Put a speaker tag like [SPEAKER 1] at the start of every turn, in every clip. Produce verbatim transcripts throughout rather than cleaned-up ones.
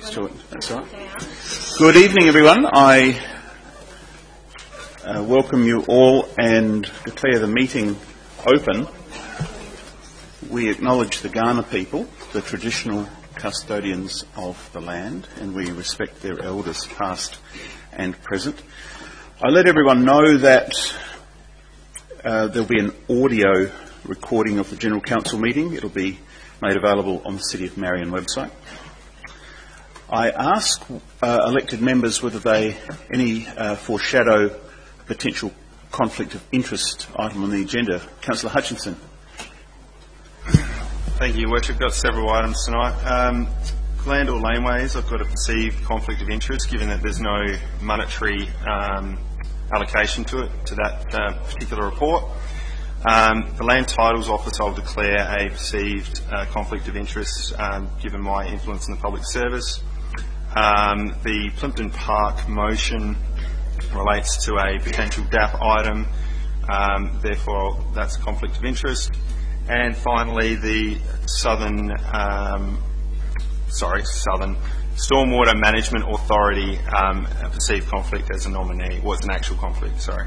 [SPEAKER 1] Stuart, that's right. Good evening, everyone. I uh, welcome you all and declare the meeting open. We acknowledge the Kaurna people, the traditional custodians of the land, and we respect their elders past and present. I let everyone know that uh, there'll be an audio recording of the General Council meeting. It'll be made available on the City of Marion website. I ask uh, elected members whether they any uh, foreshadow a potential conflict of interest item on the agenda. Councillor Hutchinson.
[SPEAKER 2] Thank you, Your Worship. I've got several items tonight. Um, land or laneways, I've got a perceived conflict of interest given that there's no monetary um, allocation to it, to that uh, particular report. Um, the Land Titles Office, I'll declare a perceived uh, conflict of interest um, given my influence in the public service. Um, the Plympton Park motion relates to a potential D A P item, um, therefore that's a conflict of interest. And finally, the Southern, um, sorry, Southern Stormwater Management Authority, um, a perceived conflict as a nominee, was an actual conflict, sorry.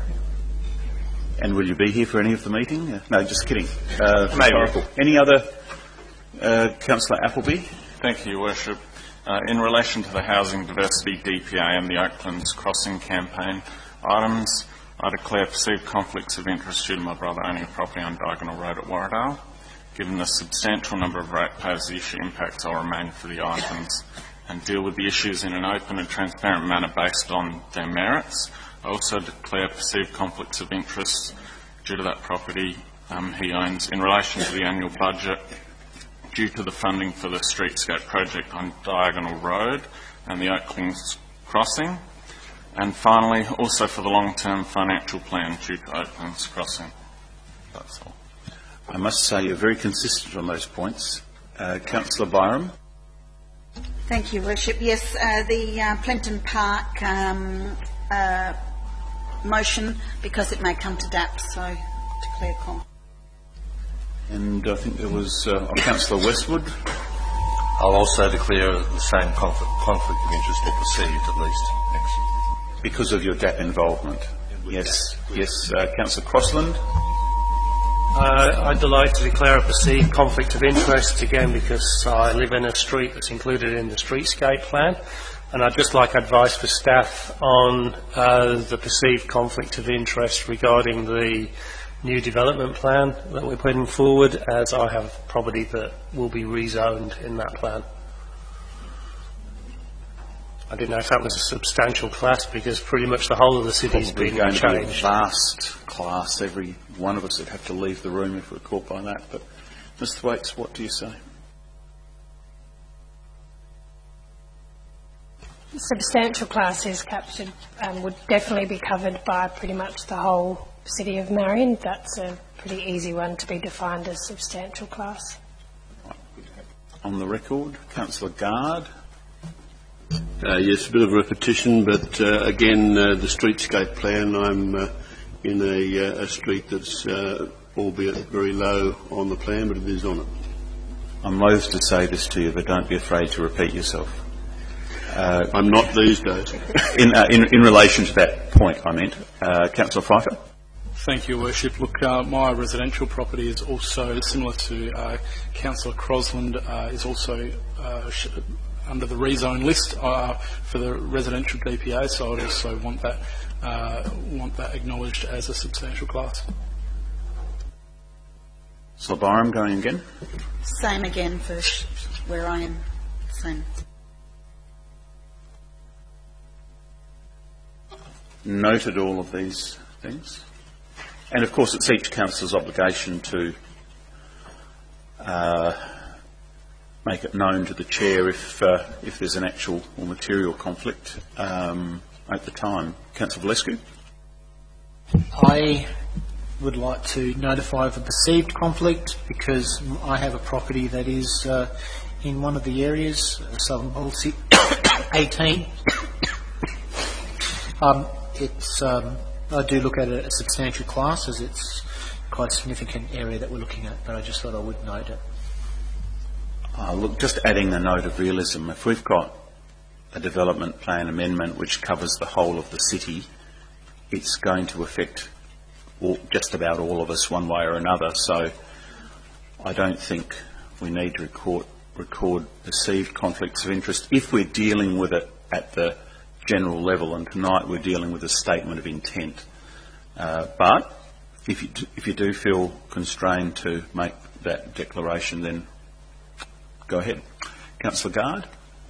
[SPEAKER 1] And will you be here for any of the meeting? Uh, no, just kidding. Uh,
[SPEAKER 2] Maybe.
[SPEAKER 1] Any other? Uh, Councillor Appleby.
[SPEAKER 3] Thank you, Your Worship. Uh, in relation to the Housing Diversity D P A and the Oaklands Crossing campaign items, I declare perceived conflicts of interest due to my brother owning a property on Diagonal Road at Warradale. Given the substantial number of ratepayers the issue impacts, I'll remain for the items and deal with the issues in an open and transparent manner based on their merits. I also declare perceived conflicts of interest due to that property um, he owns in relation to the annual budget due to the funding for the streetscape project on Diagonal Road and the Oaklands Crossing. And finally, also for the long-term financial plan due to Oaklands Crossing. That's all.
[SPEAKER 1] I must say you're very consistent on those points. Uh, Councillor Byram.
[SPEAKER 4] Thank you, Worship. Yes, uh, the uh, Plympton Park um, uh, motion, because it may come to D A P, so declare con.
[SPEAKER 1] And I think there was uh, Councillor Westwood.
[SPEAKER 5] I'll also declare the same conflict, conflict of interest, or perceived at least. Thanks.
[SPEAKER 1] Because of your D A P involvement. Yes, yes. Uh, Councillor Crossland.
[SPEAKER 6] Uh, I'd like to declare a perceived conflict of interest, again because I live in a street that's included in the streetscape plan, and I'd just like advice for staff on uh, the perceived conflict of interest regarding the new development plan that we're putting forward, as I have property that will be rezoned in that plan. I didn't know if that was a substantial class, because pretty much the whole of the city's
[SPEAKER 1] Probably
[SPEAKER 6] been
[SPEAKER 1] going
[SPEAKER 6] changed.
[SPEAKER 1] to be a vast class. Every one of us would have to leave the room if we're caught by that. But, Mister Thwaites, what do you say?
[SPEAKER 7] Substantial class is captured, um, would definitely be covered by pretty much the whole City of Marion. That's a pretty easy one to be defined as substantial class.
[SPEAKER 1] On the record, Councillor Gard.
[SPEAKER 8] Uh, yes, a bit of repetition, but uh, again, uh, the streetscape plan, I'm uh, in a, uh, a street that's uh, albeit very low on the plan, but it is on it.
[SPEAKER 1] I'm loath to say this to you, but don't be afraid to repeat yourself. Uh,
[SPEAKER 8] I'm not these days.
[SPEAKER 1] in, uh, in, in relation to that point, I meant. Uh, Councillor Pfeiffer.
[SPEAKER 9] Thank you, Worship. Look, uh, my residential property is also similar to uh, Councillor Crossland, uh, is also uh, sh- under the rezone list uh, for the residential D P A, so I'd also want that uh, want that acknowledged as a substantial class.
[SPEAKER 1] So Byram going again?
[SPEAKER 4] Same again for sh- where I am. Same.
[SPEAKER 1] Noted all of these things. And of course it's each councillor's obligation to uh, make it known to the chair if uh, if there's an actual or material conflict um, at the time. Councillor Valescu.
[SPEAKER 10] I would like to notify of a perceived conflict because I have a property that is uh, in one of the areas, uh, Southern Policy eighteen. um, it's um, I do look at it as a substantial class, as it's quite a significant area that we're looking at, but I just thought I would note it.
[SPEAKER 1] Uh, look, just adding a note of realism. If we've got a development plan amendment which covers the whole of the city, it's going to affect all, just about all of us one way or another. So I don't think we need to record, record perceived conflicts of interest if we're dealing with it at the general level, and tonight we're dealing with a statement of intent. Uh, but if you, do, if you do feel constrained to make that declaration, then go ahead. Councillor Gard.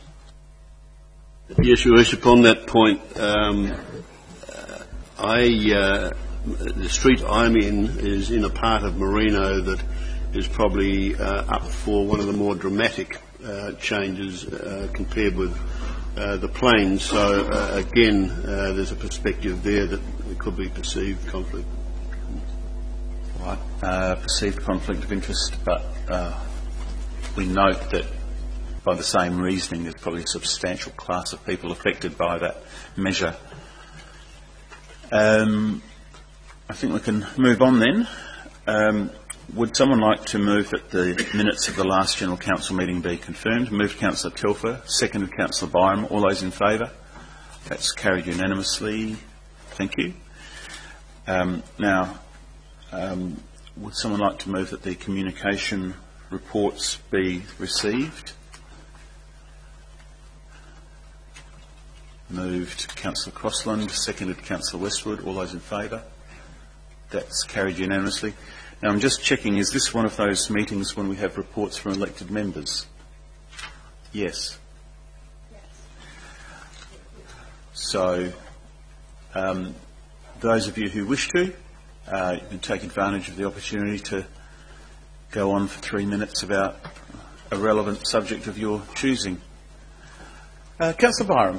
[SPEAKER 8] Yes, Your Worship, on that point, um, uh, I, uh, the street I'm in is in a part of Merino that is probably uh, up for one of the more dramatic uh, changes uh, compared with uh, the plains. So uh, again, uh, there's a perspective there that there could be perceived conflict.
[SPEAKER 1] Right, uh, perceived conflict of interest, but uh, we note that by the same reasoning there's probably a substantial class of people affected by that measure. Um, I think we can move on then. Um, would someone like to move that the minutes of the last General Council meeting be confirmed? Moved Councillor Telfer, seconded Councillor Byram. All those in favour? That's carried unanimously. Thank you. Um, now, um, would someone like to move that the communication reports be received? Moved Councillor Crossland, seconded Councillor Westwood. All those in favour? That's carried unanimously. Now I'm just checking, is this one of those meetings when we have reports from elected members? Yes. Yes. So, um, those of you who wish to, uh, you can take advantage of the opportunity to go on for three minutes about a relevant subject of your choosing. Uh, Councillor Byram.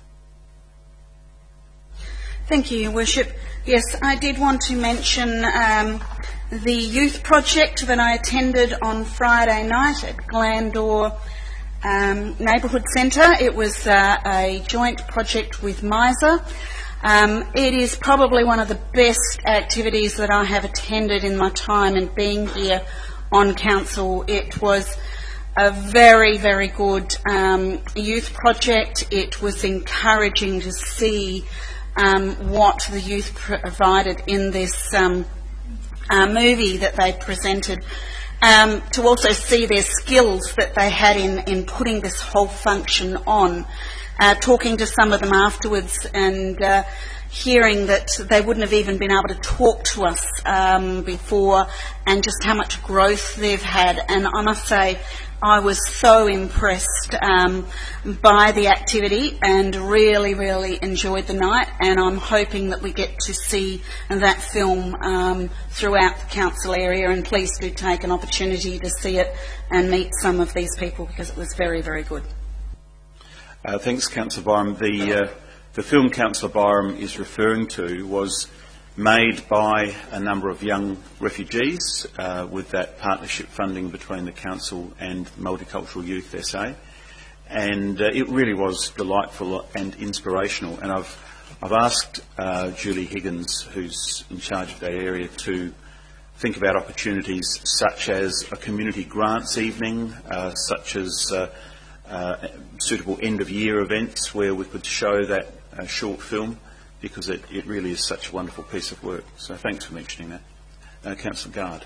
[SPEAKER 4] Thank you, Your Worship. Yes, I did want to mention um, the youth project that I attended on Friday night at Glandore um, Neighbourhood Centre. It was uh, a joint project with MISA. Um, it is probably one of the best activities that I have attended in my time in being here on council. It was a very, very good um, youth project. It was encouraging to see Um, what the youth provided in this um, uh, movie that they presented, um, to also see their skills that they had in, in putting this whole function on, uh, talking to some of them afterwards and uh, hearing that they wouldn't have even been able to talk to us um, before, and just how much growth they've had. And I must say, I was so impressed um, by the activity and really, really enjoyed the night, and I'm hoping that we get to see that film um, throughout the council area, and please do take an opportunity to see it and meet some of these people because it was very, very good.
[SPEAKER 1] Uh, thanks, Councillor Byram. The, uh, the film Councillor Byram is referring to was made by a number of young refugees uh, with that partnership funding between the Council and Multicultural Youth S A, and uh, it really was delightful and inspirational. And I've, I've asked uh, Julie Higgins, who's in charge of that area, to think about opportunities such as a community grants evening, uh, such as uh, uh, suitable end-of-year events where we could show that uh, short film, because it, it really is such a wonderful piece of work. So thanks for mentioning that. Uh, Councillor Gard.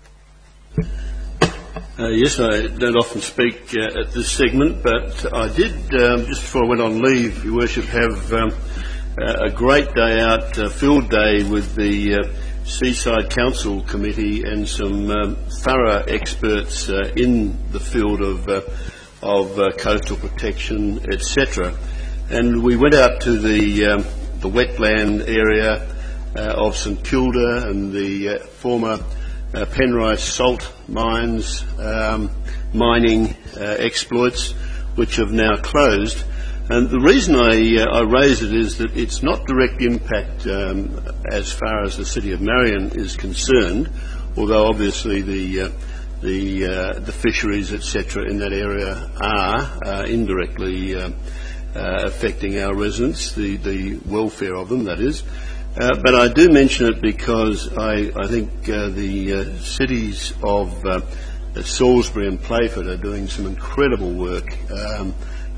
[SPEAKER 8] Uh, yes, I don't often speak uh, at this segment, but I did, um, just before I went on leave, Your Worship, have um, a great day out, uh, field day with the uh, Seaside Council Committee and some um, thorough experts uh, in the field of, uh, of uh, coastal protection, et cetera. And we went out to the um, the wetland area uh, of St Kilda and the uh, former uh, Penrice salt mines, um, mining uh, exploits, which have now closed. And the reason I, uh, I raise it is that it's not direct impact um, as far as the City of Marion is concerned, although obviously the uh, the, uh, the fisheries, et cetera, in that area are uh, indirectly uh, Uh, affecting our residents, the, the welfare of them, that is. Uh, but I do mention it because I, I think uh, the uh, cities of uh, Salisbury and Playford are doing some incredible work um,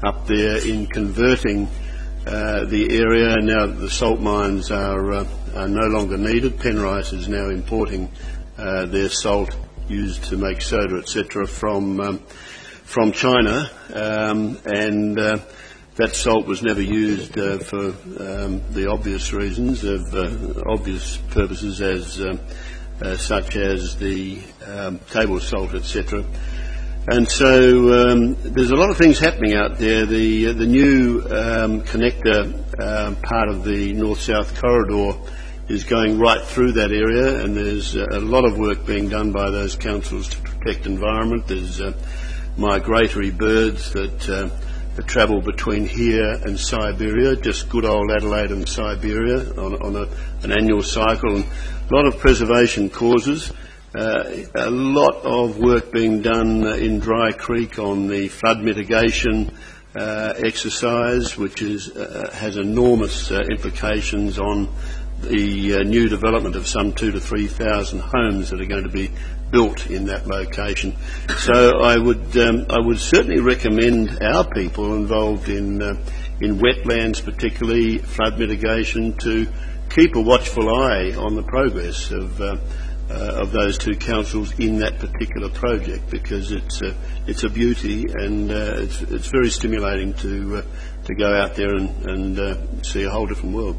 [SPEAKER 8] up there in converting uh, the area. Now the salt mines are, uh, are no longer needed. Penrice is now importing uh, their salt used to make soda, et cetera, from um, from China, um, and uh, that salt was never used uh, for um, the obvious reasons of uh, obvious purposes, as um, uh, such as the um, table salt, et cetera. And so um, there's a lot of things happening out there. The uh, the new um, connector uh, part of the north-south corridor is going right through that area, and there's uh, a lot of work being done by those councils to protect environment. There's uh, migratory birds that, uh, that travel between here and Siberia, just good old Adelaide and Siberia on, on a, an annual cycle, and a lot of preservation causes. Uh, a lot of work being done uh, in Dry Creek on the flood mitigation uh, exercise, which is, uh, has enormous uh, implications on the uh, new development of some two to three thousand homes that are going to be built in that location. So I would um, I would certainly recommend our people involved in uh, in wetlands, particularly flood mitigation, to keep a watchful eye on the progress of uh, uh, of those two councils in that particular project, because it's a it's a beauty, and uh, it's it's very stimulating to uh, to go out there and, and uh, see a whole different world.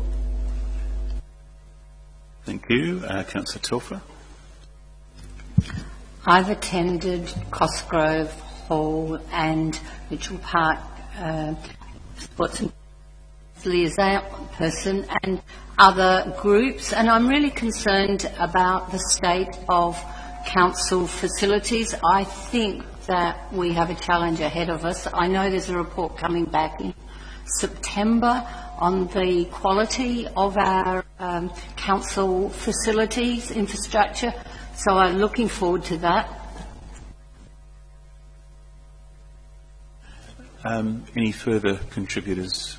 [SPEAKER 1] Thank you. Uh, Councillor Telfer.
[SPEAKER 11] I've attended Cosgrove Hall and Mitchell Park uh, Sports and Liaison person and other groups, and I'm really concerned about the state of council facilities. I think that we have a challenge ahead of us. I know there's a report coming back in September on the quality of our um, council facilities, infrastructure, so I'm looking forward to that.
[SPEAKER 1] Um, any further contributors?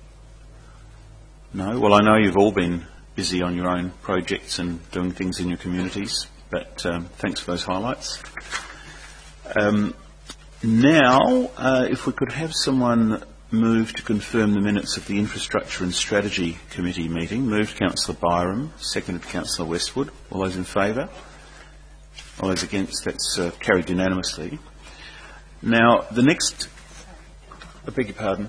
[SPEAKER 1] No? Well, I know you've all been busy on your own projects and doing things in your communities, but um, thanks for those highlights. Um, now, uh, if we could have someone move to confirm the minutes of the Infrastructure and Strategy Committee meeting. Moved Councillor Byram, seconded Councillor Westwood. All those in favour? All those against? That's uh, carried unanimously. Now, the next... I beg your pardon.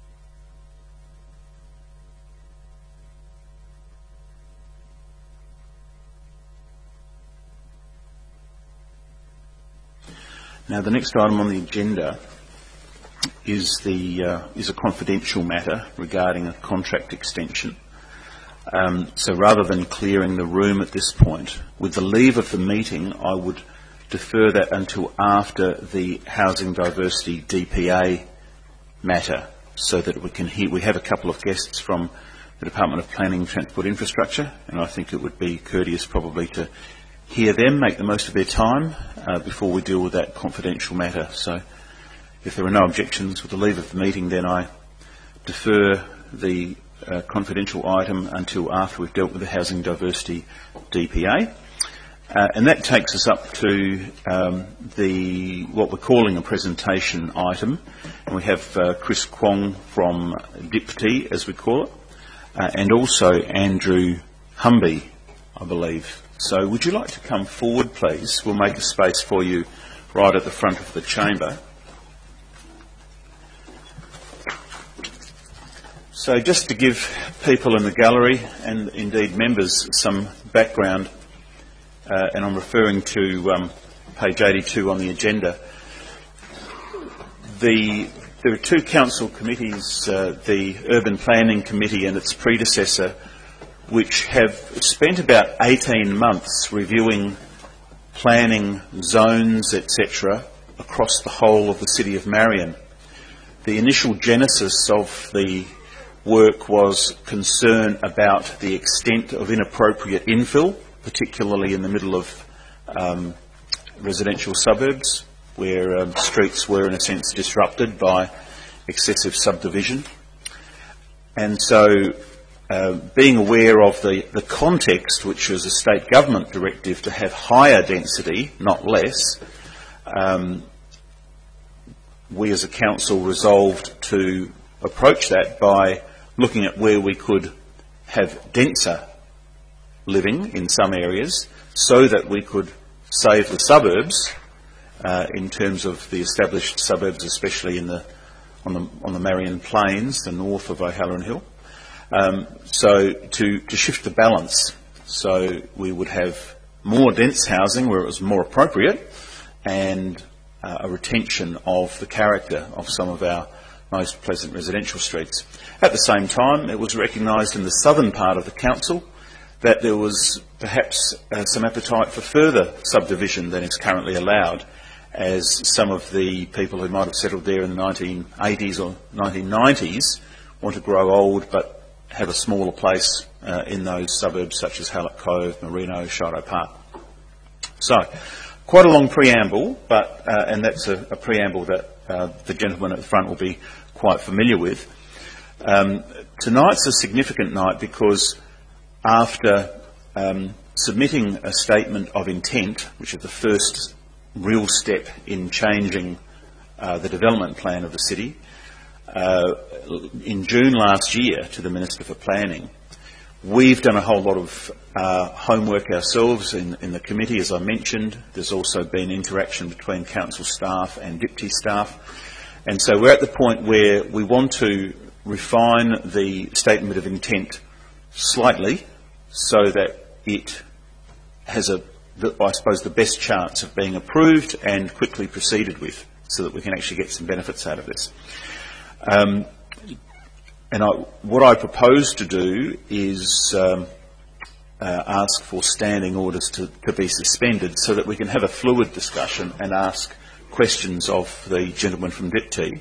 [SPEAKER 1] Now, the next item on the agenda is the uh, is a confidential matter regarding a contract extension. Um, so rather than clearing the room at this point, with the leave of the meeting, I would defer that until after the Housing Diversity D P A matter, so that we can hear. We have a couple of guests from the Department of Planning and Transport Infrastructure, and I think it would be courteous probably to hear them, make the most of their time uh, before we deal with that confidential matter. So if there are no objections with the leave of the meeting, then I defer the uh, confidential item until after we've dealt with the Housing Diversity D P A. Uh, and that takes us up to um, the what we're calling a presentation item. And we have uh, Chris Kwong from D I P T, as we call it, uh, and also Andrew Humby, I believe. So would you like to come forward, please? We'll make a space for you right at the front of the chamber. So just to give people in the gallery and indeed members some background, uh, and I'm referring to um, page eighty-two on the agenda. The, there are two council committees, uh, the Urban Planning Committee and its predecessor, which have spent about eighteen months reviewing planning zones, et cetera, across the whole of the city of Marion. The initial genesis of the work was concern about the extent of inappropriate infill, particularly in the middle of um, residential suburbs, where um, streets were in a sense disrupted by excessive subdivision. And so uh, being aware of the, the context, which was a state government directive to have higher density, not less, um, we as a council resolved to approach that by looking at where we could have denser living in some areas so that we could save the suburbs uh, in terms of the established suburbs, especially in the on the on the Marion Plains, the north of O'Halloran Hill. Um, so to, to shift the balance, so we would have more dense housing where it was more appropriate, and uh, a retention of the character of some of our most pleasant residential streets. At the same time, it was recognised in the southern part of the council that there was perhaps uh, some appetite for further subdivision than is currently allowed, as some of the people who might have settled there in the nineteen eighties or nineteen nineties want to grow old but have a smaller place uh, in those suburbs such as Hallett Cove, Merino, Shido Park. So, quite a long preamble, but uh, and that's a, a preamble that uh, the gentleman at the front will be quite familiar with. Um, tonight's a significant night because after um, submitting a statement of intent, which is the first real step in changing uh, the development plan of the city, uh, in June last year to the Minister for Planning, we've done a whole lot of uh, homework ourselves in, in the committee, as I mentioned. There's also been interaction between council staff and Dipty staff. And so we're at the point where we want to refine the statement of intent slightly so that it has, a, the, I suppose, the best chance of being approved and quickly proceeded with, so that we can actually get some benefits out of this. Um, and I, what I propose to do is um, uh, ask for standing orders to, to be suspended so that we can have a fluid discussion and ask questions of the gentleman from Dipty.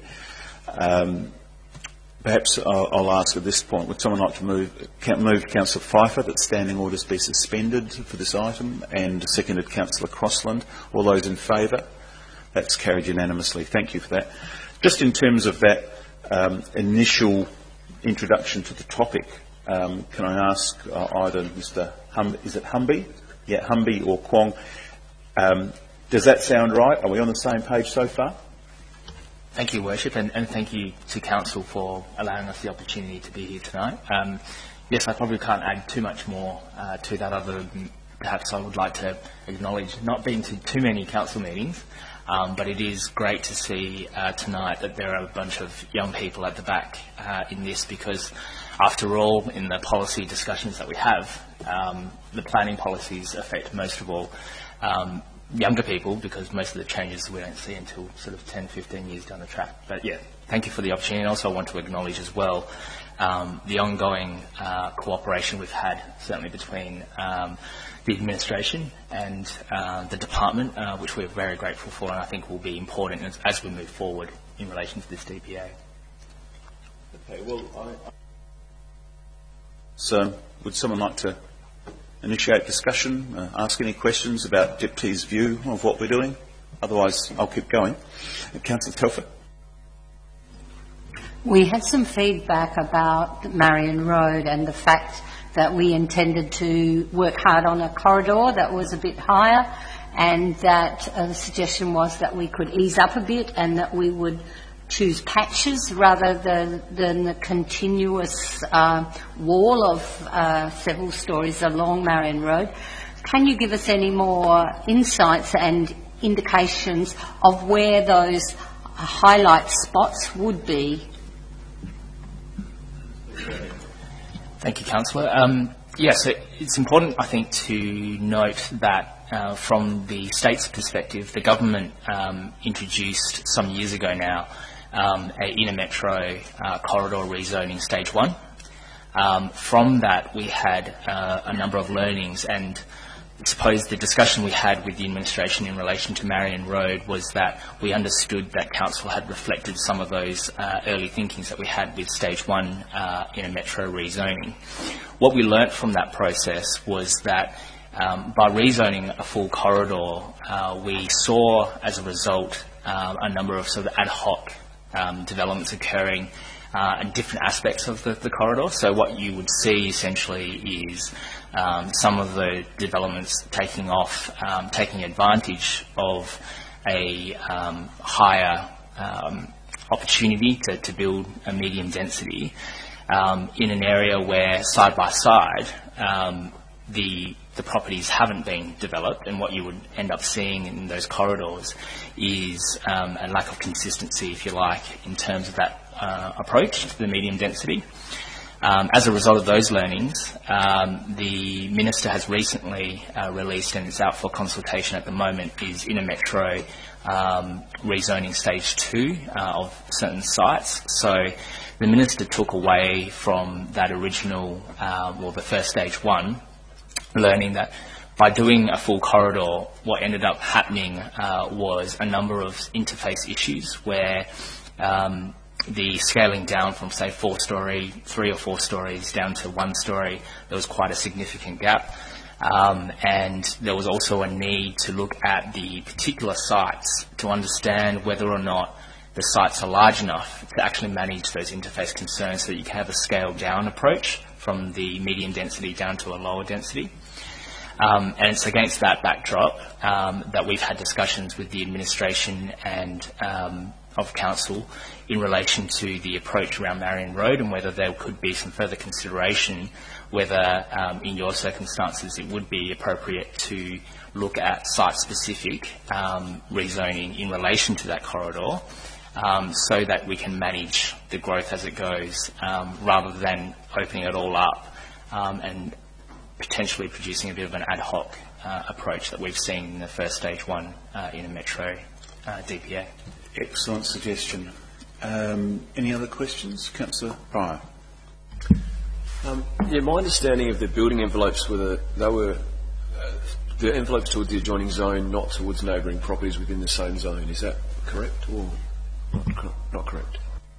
[SPEAKER 1] Um, perhaps I'll, I'll ask at this point, would someone like to move, move Councillor Pfeiffer that standing orders be suspended for this item, and seconded Councillor Crossland? All those in favour? That's carried unanimously. Thank you for that. Just in terms of that um, initial introduction to the topic, um, can I ask uh, either Mister Hum, is it Humby? Yeah, Humby or Kwong. Um, does that sound right? Are we on the same page so far?
[SPEAKER 12] Thank you, Worship, and, and thank you to Council for allowing us the opportunity to be here tonight. Um, yes, I probably can't add too much more uh, to that, other than perhaps I would like to acknowledge not being to too many council meetings, um, but it is great to see uh, tonight that there are a bunch of young people at the back uh, in this, because after all, in the policy discussions that we have, um, the planning policies affect most of all um, younger people, because most of the changes we don't see until sort of ten, fifteen years down the track. But yeah, thank you for the opportunity. And also I want to acknowledge as well um, the ongoing uh, cooperation we've had, certainly between um, the administration and uh, the department, uh, which we're very grateful for, and I think will be important as, as we move forward in relation to this D P A.
[SPEAKER 1] Okay, well, I, I... So, would someone like to initiate discussion, uh, ask any questions about Dipty's view of what we're doing? Otherwise, I'll keep going. Uh, Councillor Telford.
[SPEAKER 11] We had some feedback about Marion Road and the fact that we intended to work hard on a corridor that was a bit higher, and that uh, the suggestion was that we could ease up a bit and that we would choose patches rather than, than the continuous uh, wall of uh, several stories along Marion Road. Can you give us any more insights and indications of where those highlight spots would be?
[SPEAKER 12] Thank you, Councillor. Um, yes, it, it's important, I think, to note that uh, from the state's perspective, the government um, introduced some years ago now um, a inner metro uh, corridor rezoning stage one. Um, from that, we had uh, a number of learnings, and I suppose the discussion we had with the administration in relation to Marion Road was that we understood that Council had reflected some of those uh, early thinkings that we had with stage one uh, in a metro rezoning. What we learnt from that process was that um, by rezoning a full corridor, uh, we saw as a result uh, a number of sort of ad hoc um, developments occurring Uh, and different aspects of the, the corridor. So what you would see essentially is um, some of the developments taking off, um, taking advantage of a um, higher um, opportunity to, to build a medium density um, in an area where side by side um, the the properties haven't been developed, and what you would end up seeing in those corridors is um, a lack of consistency, if you like, in terms of that uh, approach to the medium density. Um, as a result of those learnings, um, the Minister has recently uh, released, and it's out for consultation at the moment, is Inner Metro um, rezoning stage two uh, of certain sites. So the Minister took away from that original, uh, well, the first stage one, learning that by doing a full corridor, what ended up happening uh, was a number of interface issues where um, the scaling down from, say, four-storey, three or four stories down to one storey, there was quite a significant gap. Um, and there was also a need to look at the particular sites to understand whether or not the sites are large enough to actually manage those interface concerns so that you can have a scaled-down approach from the medium density down to a lower density. Um, and it's against that backdrop um, that we've had discussions with the administration and um, of council in relation to the approach around Marion Road and whether there could be some further consideration whether um, in your circumstances it would be appropriate to look at site-specific um, rezoning in relation to that corridor um, so that we can manage the growth as it goes um, rather than opening it all up um, and potentially producing a bit of an ad hoc uh, approach that we've seen in the first stage one uh, in a metro uh, D P A.
[SPEAKER 1] Excellent suggestion. Um, any other questions? Councillor Pryor.
[SPEAKER 13] Um, yeah, my understanding of the building envelopes were that they were uh, the envelopes towards the adjoining zone, not towards neighbouring properties within the same zone. Is that correct or not, not correct?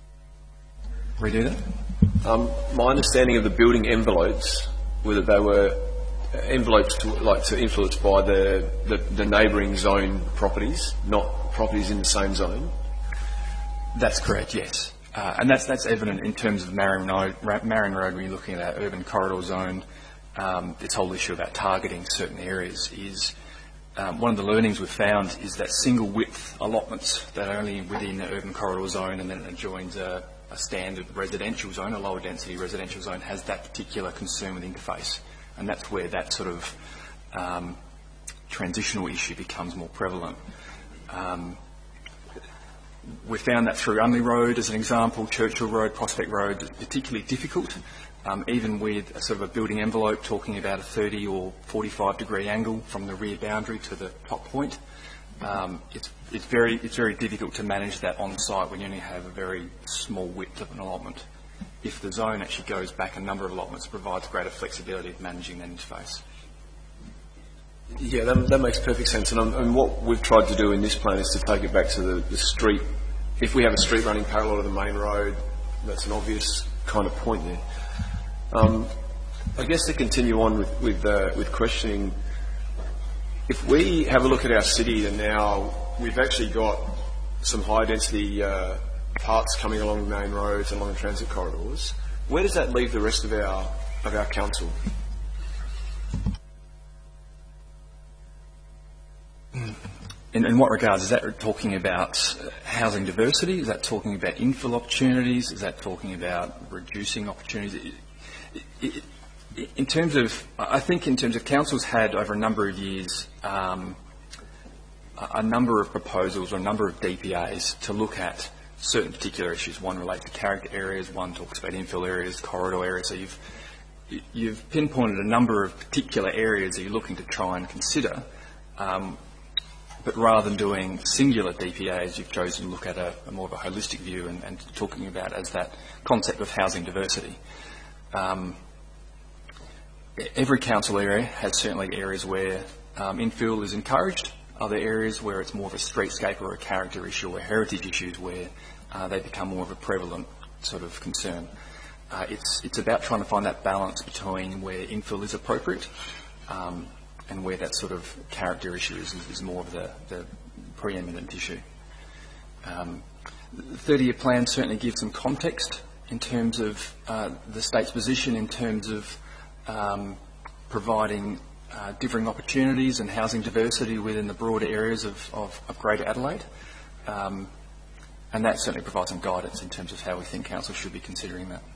[SPEAKER 14] Redo that?
[SPEAKER 13] Um, my understanding of the building envelopes were that they were envelopes to, like, to influence by the, the, the neighbouring zone properties, not properties in the same zone.
[SPEAKER 14] That's correct, yes. Uh, and that's that's evident in terms of Marion Road, Marion Road when you're looking at that urban corridor zone. Um, this whole issue about targeting certain areas is um, one of the learnings we've found is that single width allotments that are only within the urban corridor zone and then it adjoins a, a standard residential zone, a lower density residential zone, has that particular concern with interface. And that's where that sort of um, transitional issue becomes more prevalent. Um, we found that through Unley Road as an example, Churchill Road, Prospect Road, particularly difficult, um, even with a sort of a building envelope talking about a thirty or forty-five degree angle from the rear boundary to the top point. Um, it's, it's, very, it's very difficult to manage that on site when you only have a very small width of an allotment. If the zone actually goes back a number of allotments, it provides greater flexibility of managing that interface.
[SPEAKER 13] Yeah, that, that makes perfect sense. And, um, and what we've tried to do in this plan is to take it back to the, the street. If we have a street running parallel to the main road, that's an obvious kind of point there. Um, I guess to continue on with with, uh, with questioning, if we have a look at our city and now we've actually got some high density uh, parts coming along the main roads and along the transit corridors, where does that leave the rest of our of our council?
[SPEAKER 14] In, in what regards? Is that talking about housing diversity? Is that talking about infill opportunities? Is that talking about reducing opportunities? It, it, it, in terms of, I think in terms of councils had over a number of years um, a, a number of proposals or a number of D P As to look at certain particular issues. One relates to character areas, one talks about infill areas, corridor areas. So you've you've pinpointed a number of particular areas that you're looking to try and consider. Um, But rather than doing singular D P As, you've chosen to look at a, a more of a holistic view and, and talking about as that concept of housing diversity. Um, every council area has certainly areas where um, infill is encouraged, other areas where it's more of a streetscape or a character issue or heritage issues where uh, they become more of a prevalent sort of concern. Uh, it's, it's about trying to find that balance between where infill is appropriate um, and where that sort of character issue is, is more of the, the preeminent issue. Um, the thirty-year plan certainly gives some context in terms of uh, the state's position in terms of um, providing uh, differing opportunities and housing diversity within the broader areas of, of, of Greater Adelaide. Um, And that certainly provides some guidance in terms of how we think council should be considering that.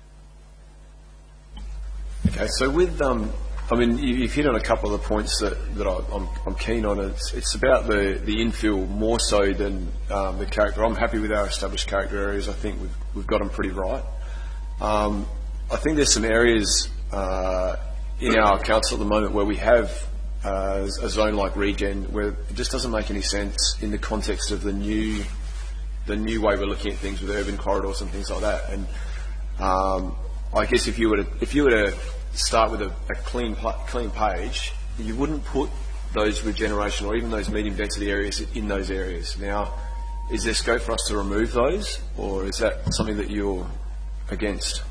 [SPEAKER 13] Okay, so with, um, I mean, you, you've hit on a couple of the points that, that I, I'm, I'm keen on. It's, it's about the, the infill more so than um, the character. I'm happy with our established character areas. I think we've, we've got them pretty right. Um, I think there's some areas uh, in our council at the moment where we have uh, a zone like Regen where it just doesn't make any sense in the context of the new the new way we're looking at things with urban corridors and things like that. And um, I guess if you were to if you were to start with a, a clean clean page, you wouldn't put those regeneration or even those medium density areas in those areas. Now, is there scope for us to remove those, or is that something that you're against?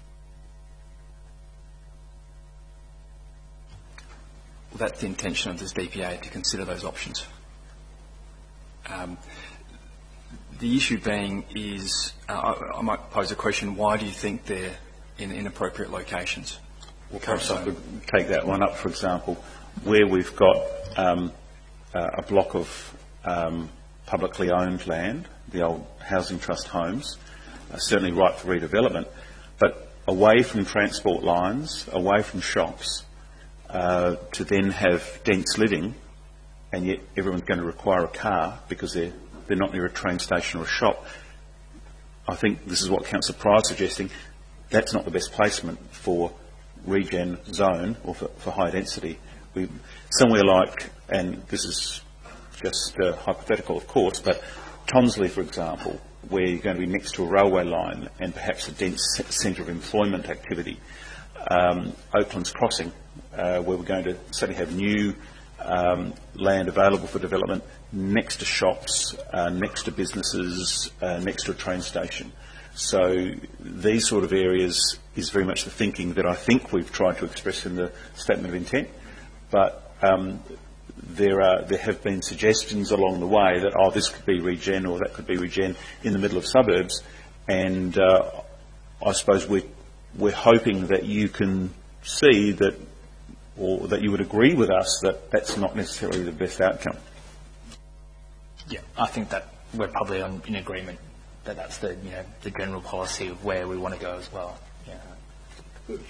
[SPEAKER 14] Well, that's the intention of this D P A, to consider those options. Um, the issue being is, uh, I, I might pose a question, why do you think they're in inappropriate locations?
[SPEAKER 1] Well, perhaps I could take that one up, for example, where we've got um, uh, a block of um, publicly owned land, the old housing trust homes, uh, certainly ripe for redevelopment, but away from transport lines, away from shops, uh, to then have dense living, and yet everyone's going to require a car because they're, they're not near a train station or a shop. I think this is what Councillor Pryor's suggesting. That's not the best placement for regen zone or for, for high density. We, somewhere like, and this is just uh, hypothetical of course, but Tonsley, for example, where you're going to be next to a railway line and perhaps a dense centre of employment activity. Um, Oakland's Crossing, uh, where we're going to suddenly have new um, land available for development next to shops, uh, next to businesses, uh, next to a train station. So these sort of areas is very much the thinking that I think we've tried to express in the statement of intent. But um, there are there have been suggestions along the way that, oh, this could be regen or that could be regen in the middle of suburbs. And uh, I suppose we're, we're hoping that you can see that, or that you would agree with us that that's not necessarily the best outcome.
[SPEAKER 12] Yeah, I think that we're probably on, in agreement that that's the, you know, the general policy of where we want to go as well. Yeah.
[SPEAKER 1] Good.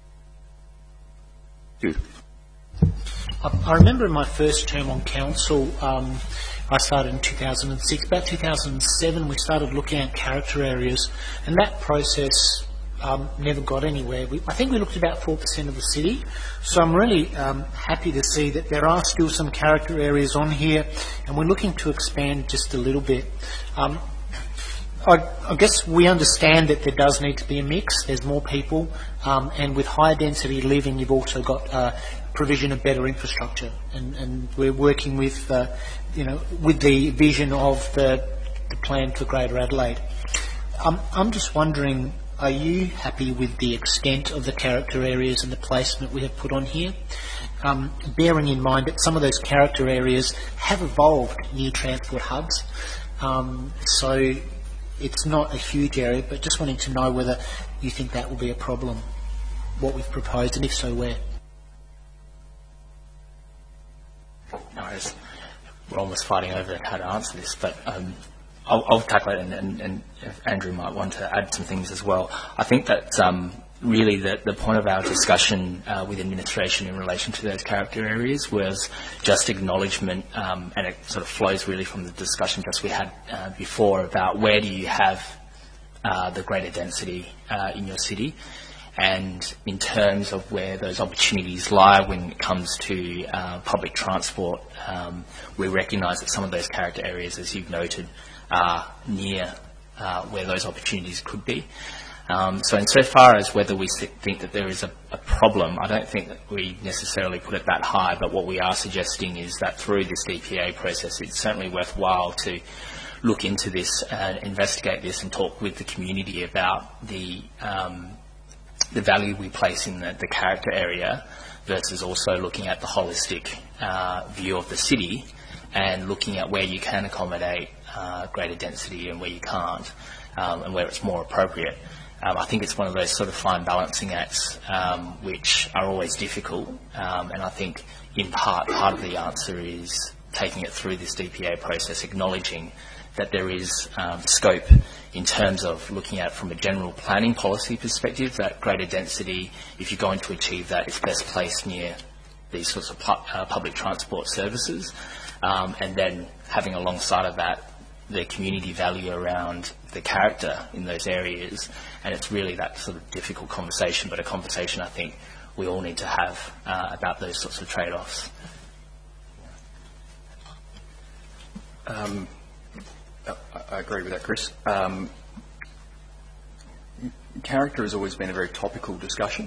[SPEAKER 1] Good.
[SPEAKER 10] I, I remember in my first term on council, um, I started in two thousand six. About two thousand seven, we started looking at character areas, and that process um, never got anywhere. We, I think we looked at about four percent of the city, so I'm really um, happy to see that there are still some character areas on here, and we're looking to expand just a little bit. Um, I, I guess we understand that there does need to be a mix. There's more people, um, and with higher density living, you've also got uh, provision of better infrastructure, and, and we're working with, uh, you know, with the vision of the, the plan for Greater Adelaide. Um, I'm just wondering, are you happy with the extent of the character areas and the placement we have put on here? Um, bearing in mind that some of those character areas have evolved near transport hubs, um, so it's not a huge area, but just wanting to know whether you think that will be a problem, what we've proposed, and if so, where.
[SPEAKER 12] No, we're almost fighting over how to answer this, but um, I'll, I'll tackle it, and, and, and if Andrew might want to add some things as well. I think that um, really the, the point of our discussion uh, with administration in relation to those character areas was just acknowledgement, um, and it sort of flows really from the discussion just we had uh, before about where do you have uh, the greater density uh, in your city, and in terms of where those opportunities lie when it comes to uh, public transport, um, we recognise that some of those character areas, as you've noted, are near uh, where those opportunities could be. Um, so insofar as whether we think that there is a, a problem, I don't think that we necessarily put it that high, but what we are suggesting is that through this D P A process, it's certainly worthwhile to look into this and investigate this and talk with the community about the um, the value we place in the, the character area versus also looking at the holistic uh, view of the city and looking at where you can accommodate uh, greater density and where you can't, um, and where it's more appropriate. Um, I think it's one of those sort of fine balancing acts um, which are always difficult, um, and I think in part, part of the answer is taking it through this D P A process, acknowledging that there is um, scope in terms of looking at from a general planning policy perspective, that greater density, if you're going to achieve that, it's best placed near these sorts of pu- uh, public transport services. Um, and then having alongside of that the community value around the character in those areas. And it's really that sort of difficult conversation, but a conversation I think we all need to have uh, about those sorts of trade-offs.
[SPEAKER 14] Um, I, I agree with that, Chris. Um, character has always been a very topical discussion.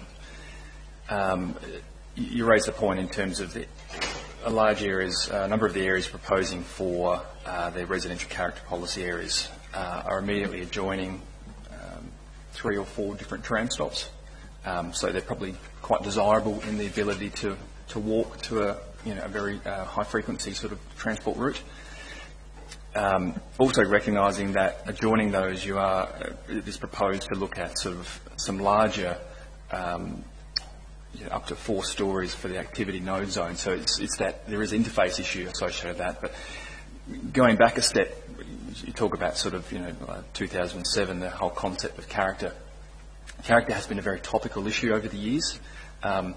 [SPEAKER 14] Um, you raised the point in terms of the, a large areas, a number of the areas proposing for uh, their residential character policy areas uh, are immediately adjoining um, three or four different tram stops. Um, so they're probably quite desirable in the ability to, to walk to a, you know, a very uh, high frequency sort of transport route. Um, also recognising that adjoining those, you are, uh, it is proposed to look at sort of some larger, um, you know, up to four stories for the activity node zone. So it's, it's that there is interface issue associated with that. But going back a step, you talk about sort of, you know, uh, two thousand seven, the whole concept of character. Character has been a very topical issue over the years. Um,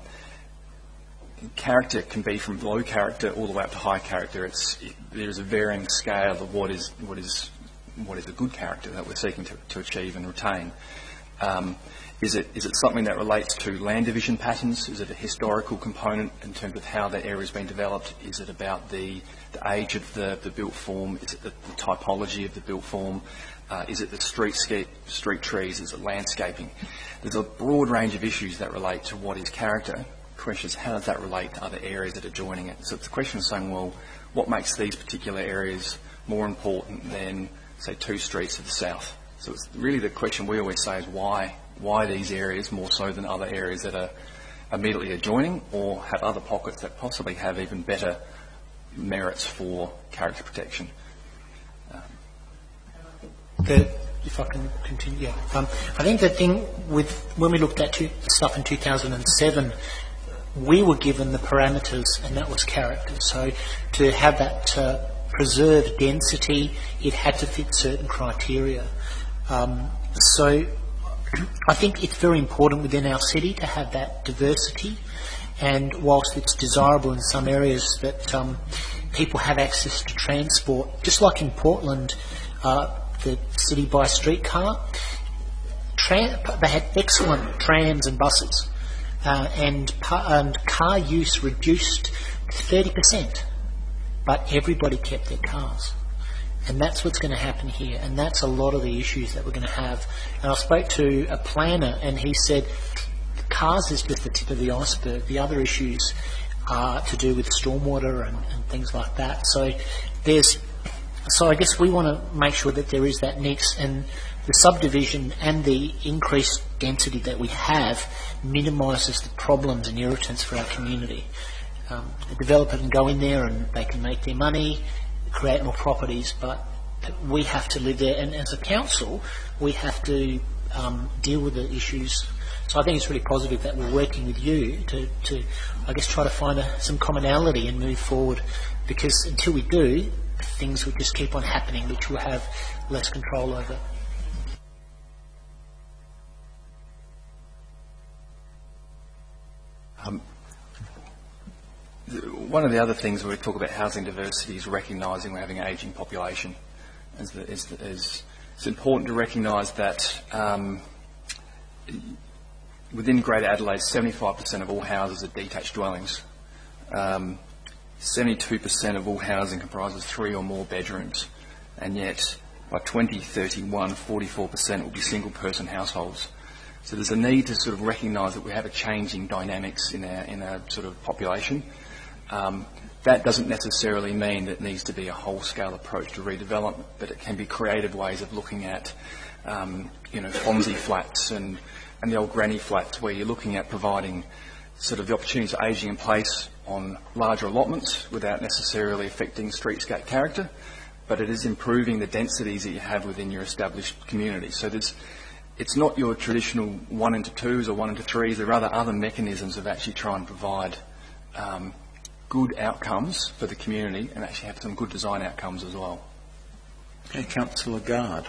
[SPEAKER 14] character can be from low character all the way up to high character. It's, it, there's a varying scale of what is what is what is a good character that we're seeking to, to achieve and retain. Um, is it is it something that relates to land division patterns? Is it a historical component in terms of how the area has been developed? Is it about the, the age of the, the built form? Is it the, the typology of the built form? Uh, is it the streetscape, street trees? Is it landscaping? There's a broad range of issues that relate to what is character. The question is, how does that relate to other areas that are joining it? So it's a question of saying, well, what makes these particular areas more important than, say, two streets to the south? So it's really the question we always say is why why these areas more so than other areas that are immediately adjoining or have other pockets that possibly have even better merits for character protection. Um,
[SPEAKER 10] the, if I can continue, yeah. Um, I think the thing with when we looked at two, stuff in two thousand seven, we were given the parameters, and that was character. So to have that uh, preserved density, it had to fit certain criteria. Um, so I think it's very important within our city to have that diversity, and whilst it's desirable in some areas that um, people have access to transport, just like in Portland, uh, the city by streetcar, tra- they had excellent trams and buses, uh, and, pa- and car use reduced thirty percent, but everybody kept their cars. And that's what's going to happen here, and that's a lot of the issues that we're going to have. And I spoke to a planner, and he said cars is just the tip of the iceberg. The other issues are to do with stormwater and, and things like that. So there's, so I guess we want to make sure that there is that mix, and the subdivision and the increased density that we have minimises the problems and irritants for our community. Um, the developer can go in there and they can make their money, create more properties, but we have to live there, and as a council we have to um, deal with the issues. So I think it's really positive that we're working with you to, to I guess, try to find a, some commonality and move forward, because until we do, things will just keep on happening which we'll have less control over.
[SPEAKER 14] Um, One of the other things when we talk about housing diversity is recognising we're having an ageing population. As the, as the, as it's important to recognise that um, within Greater Adelaide, seventy-five percent of all houses are detached dwellings. Um, seventy-two percent of all housing comprises three or more bedrooms, and yet by twenty thirty-one, forty-four percent will be single-person households. So there's a need to sort of recognise that we have a changing dynamics in our in our sort of population. Um, that doesn't necessarily mean that it needs to be a whole-scale approach to redevelopment, but it can be creative ways of looking at, um, you know, Fonzie flats and, and the old granny flats, where you're looking at providing sort of the opportunities for ageing in place on larger allotments without necessarily affecting streetscape character, but it is improving the densities that you have within your established community. So there's, it's not your traditional one into twos or one into threes. There are other, other mechanisms of actually trying to provide um, good outcomes for the community and actually have some good design outcomes as well.
[SPEAKER 1] Okay, Councillor Gard.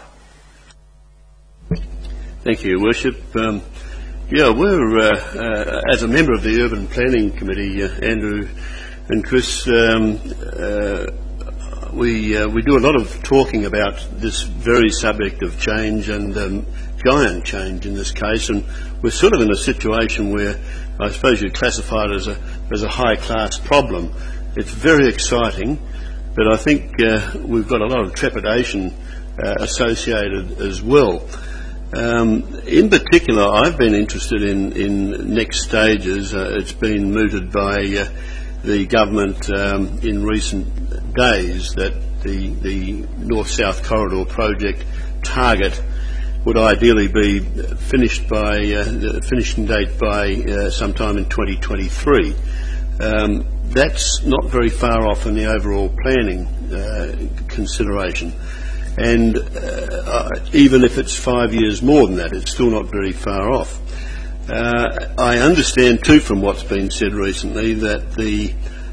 [SPEAKER 8] Thank you, Your Worship. Um, yeah, we're, uh, uh, as a member of the Urban Planning Committee, uh, Andrew and Chris, um, uh, we uh, we do a lot of talking about this very subject of change and um, giant change in this case, and we're sort of in a situation where I suppose you'd classify it as a as a high-class problem. It's very exciting, but I think uh, we've got a lot of trepidation uh, associated as well. Um, in particular, I've been interested in, in next stages. Uh, it's been mooted by uh, the government um, in recent days that the, the North-South Corridor project target would ideally be finished by uh, the finishing date by uh, sometime in twenty twenty-three. Um, that's not very far off in the overall planning uh, consideration. And uh, even if it's five years more than that, it's still not very far off. Uh, I understand too from what's been said recently that the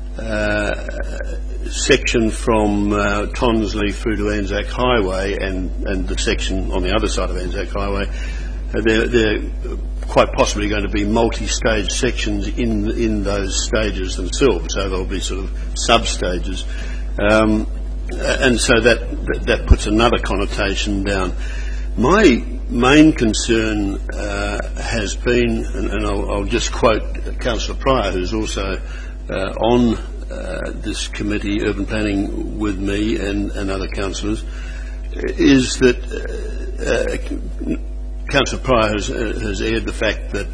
[SPEAKER 8] uh, section from uh, Tonsley through to Anzac Highway and, and the section on the other side of Anzac Highway, uh, they're, they're quite possibly going to be multi-stage sections in, in those stages themselves, so there'll be sort of sub-stages. Um, And so that, that puts another connotation down. My main concern uh, has been, and, and I'll, I'll just quote Councillor Pryor, who's also uh, on uh, this committee, Urban Planning, with me and, and other councillors, is that uh, uh, Councillor Pryor has, uh, has aired the fact that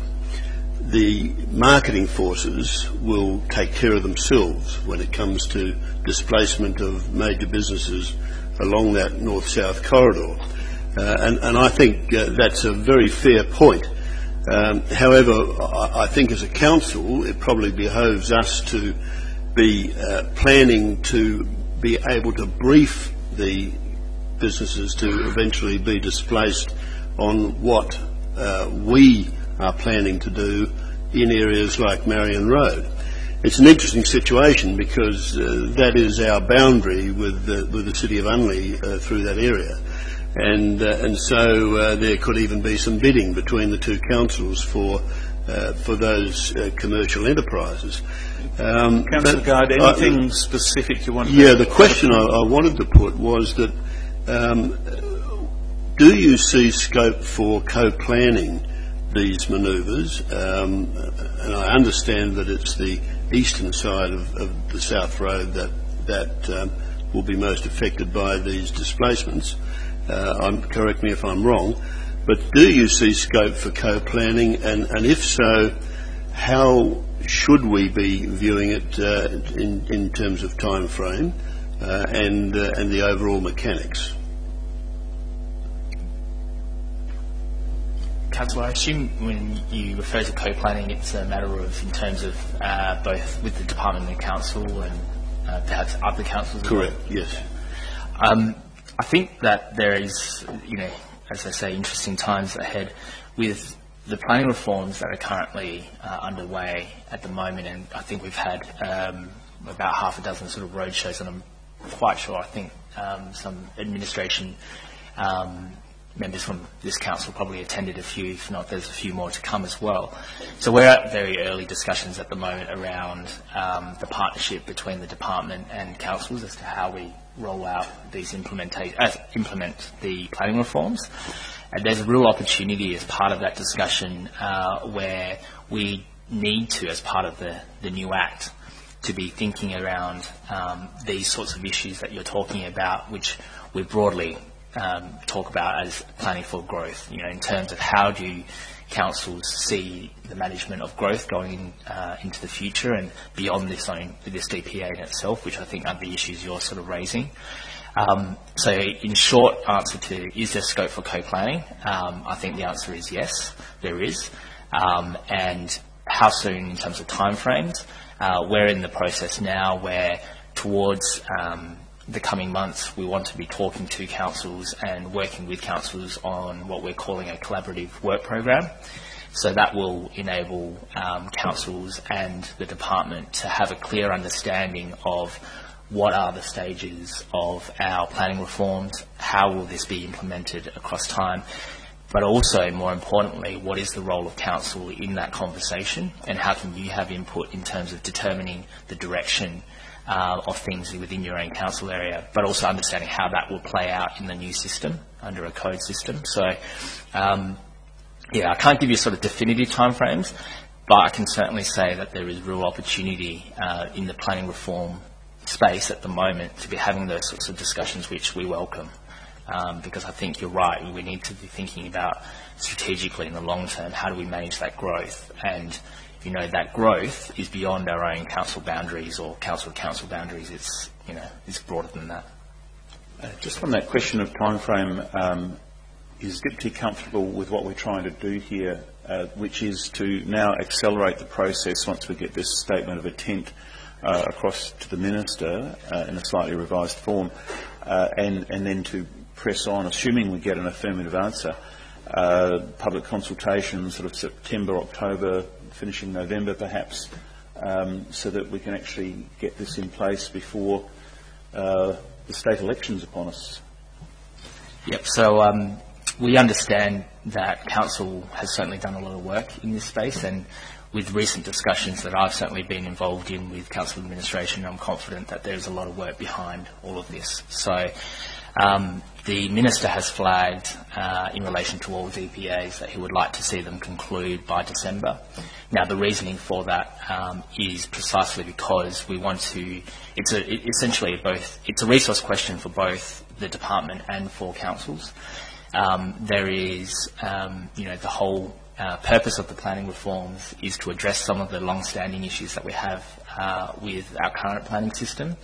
[SPEAKER 8] the marketing forces will take care of themselves when it comes to displacement of major businesses along that north-south corridor. Uh, and, and I think uh, that's a very fair point. Um, however, I, I think as a council it probably behoves us to be uh, planning to be able to brief the businesses to eventually be displaced on what uh, we are planning to do in areas like Marion Road. It's an interesting situation because uh, that is our boundary with the, with the City of Unley uh, through that area, and uh, and so uh, there could even be some bidding between the two councils for uh, for those uh, commercial enterprises. Um,
[SPEAKER 1] Councillor Gard, anything uh, specific you want to
[SPEAKER 8] Yeah, the question I, I wanted to put was that um, do you see scope for co-planning these manoeuvres? Um, and I understand that it's the eastern side of, of the South Road that that um, will be most affected by these displacements. Uh, I'm, correct me if I'm wrong, but do you see scope for co-planning, and, and if so, how should we be viewing it uh, in, in terms of time frame uh, and uh, and the overall mechanics?
[SPEAKER 12] Councillor, I assume when you refer to co-planning, it's a matter of in terms of uh, both with the department and the council and uh, perhaps other councils.
[SPEAKER 8] Correct. Yes.
[SPEAKER 12] Um, I think that there is, you know, as I say, interesting times ahead with the planning reforms that are currently uh, underway at the moment, and I think we've had um, about half a dozen sort of roadshows, and I'm quite sure I think um, some administration. Um, members from this council probably attended a few, if not there's a few more to come as well. So we're at very early discussions at the moment around um, the partnership between the department and councils as to how we roll out these implementa- uh, implement the planning reforms. And there's a real opportunity as part of that discussion uh, where we need to, as part of the, the new Act, to be thinking around um, these sorts of issues that you're talking about, which we broadly Um, talk about as planning for growth, you know, in terms of how do councils see the management of growth going uh, into the future and beyond this own, this D P A in itself, which I think are the issues you're sort of raising. Um, so in short answer to, is there scope for co-planning? Um, I think the answer is yes, there is. Um, and how soon in terms of timeframes? Uh, we're in the process now where towards um, the coming months, we want to be talking to councils and working with councils on what we're calling a collaborative work program. So that will enable um, councils and the department to have a clear understanding of what are the stages of our planning reforms, how will this be implemented across time, but also, more importantly, what is the role of council in that conversation, and how can you have input in terms of determining the direction uh, of things within your own council area, but also understanding how that will play out in the new system under a code system. So, um, yeah, I can't give you sort of definitive timeframes, but I can certainly say that there is real opportunity uh, in the planning reform space at the moment to be having those sorts of discussions, which we welcome. Um, because I think you're right, we need to be thinking about strategically in the long term, how do we manage that growth? And, you know, that growth is beyond our own council boundaries or council-to-council boundaries. It's, you know, it's broader than that.
[SPEAKER 1] Uh, just on that question of time frame, um, is Deputy comfortable with what we're trying to do here, uh, which is to now accelerate the process once we get this statement of intent uh, across to the Minister uh, in a slightly revised form, uh, and, and then to press on, assuming we get an affirmative answer, uh, public consultation sort of September, October, finishing November perhaps, um, so that we can actually get this in place before uh, the state elections upon us?
[SPEAKER 12] Yep, so um, we understand that Council has certainly done a lot of work in this space, and with recent discussions that I've certainly been involved in with Council administration, I'm confident that there's a lot of work behind all of this. So um, the Minister has flagged uh, in relation to all D P As that he would like to see them conclude by December. Now, the reasoning for that um, is precisely because we want to, it's a, it, essentially both, it's a resource question for both the department and for councils. Um, there is, um, you know, the whole uh, purpose of the planning reforms is to address some of the long-standing issues that we have uh, with our current planning system.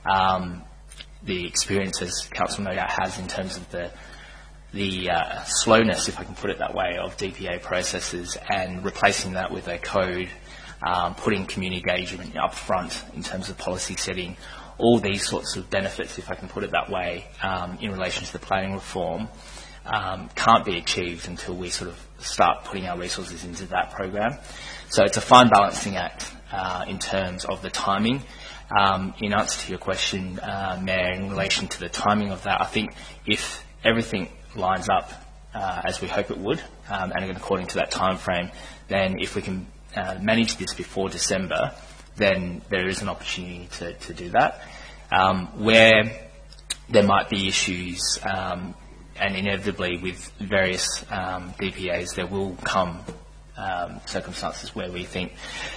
[SPEAKER 12] Um, the experiences council no doubt has in terms of the the uh, slowness, if I can put it that way, of D P A processes, and replacing that with a code, um, putting community engagement up front in terms of policy setting, all these sorts of benefits, if I can put it that way, um, in relation to the planning reform, um, can't be achieved until we sort of start putting our resources into that program. So it's a fine balancing act uh, in terms of the timing. Um, in answer to your question, uh, Mayor, in relation to the timing of that, I think if everything lines up uh, as we hope it would, um, and according to that time frame, then if we can uh, manage this before December, then there is an opportunity to, to do that. Um, where there might be issues, um, and inevitably with various um, D P As, there will come um, circumstances where we think,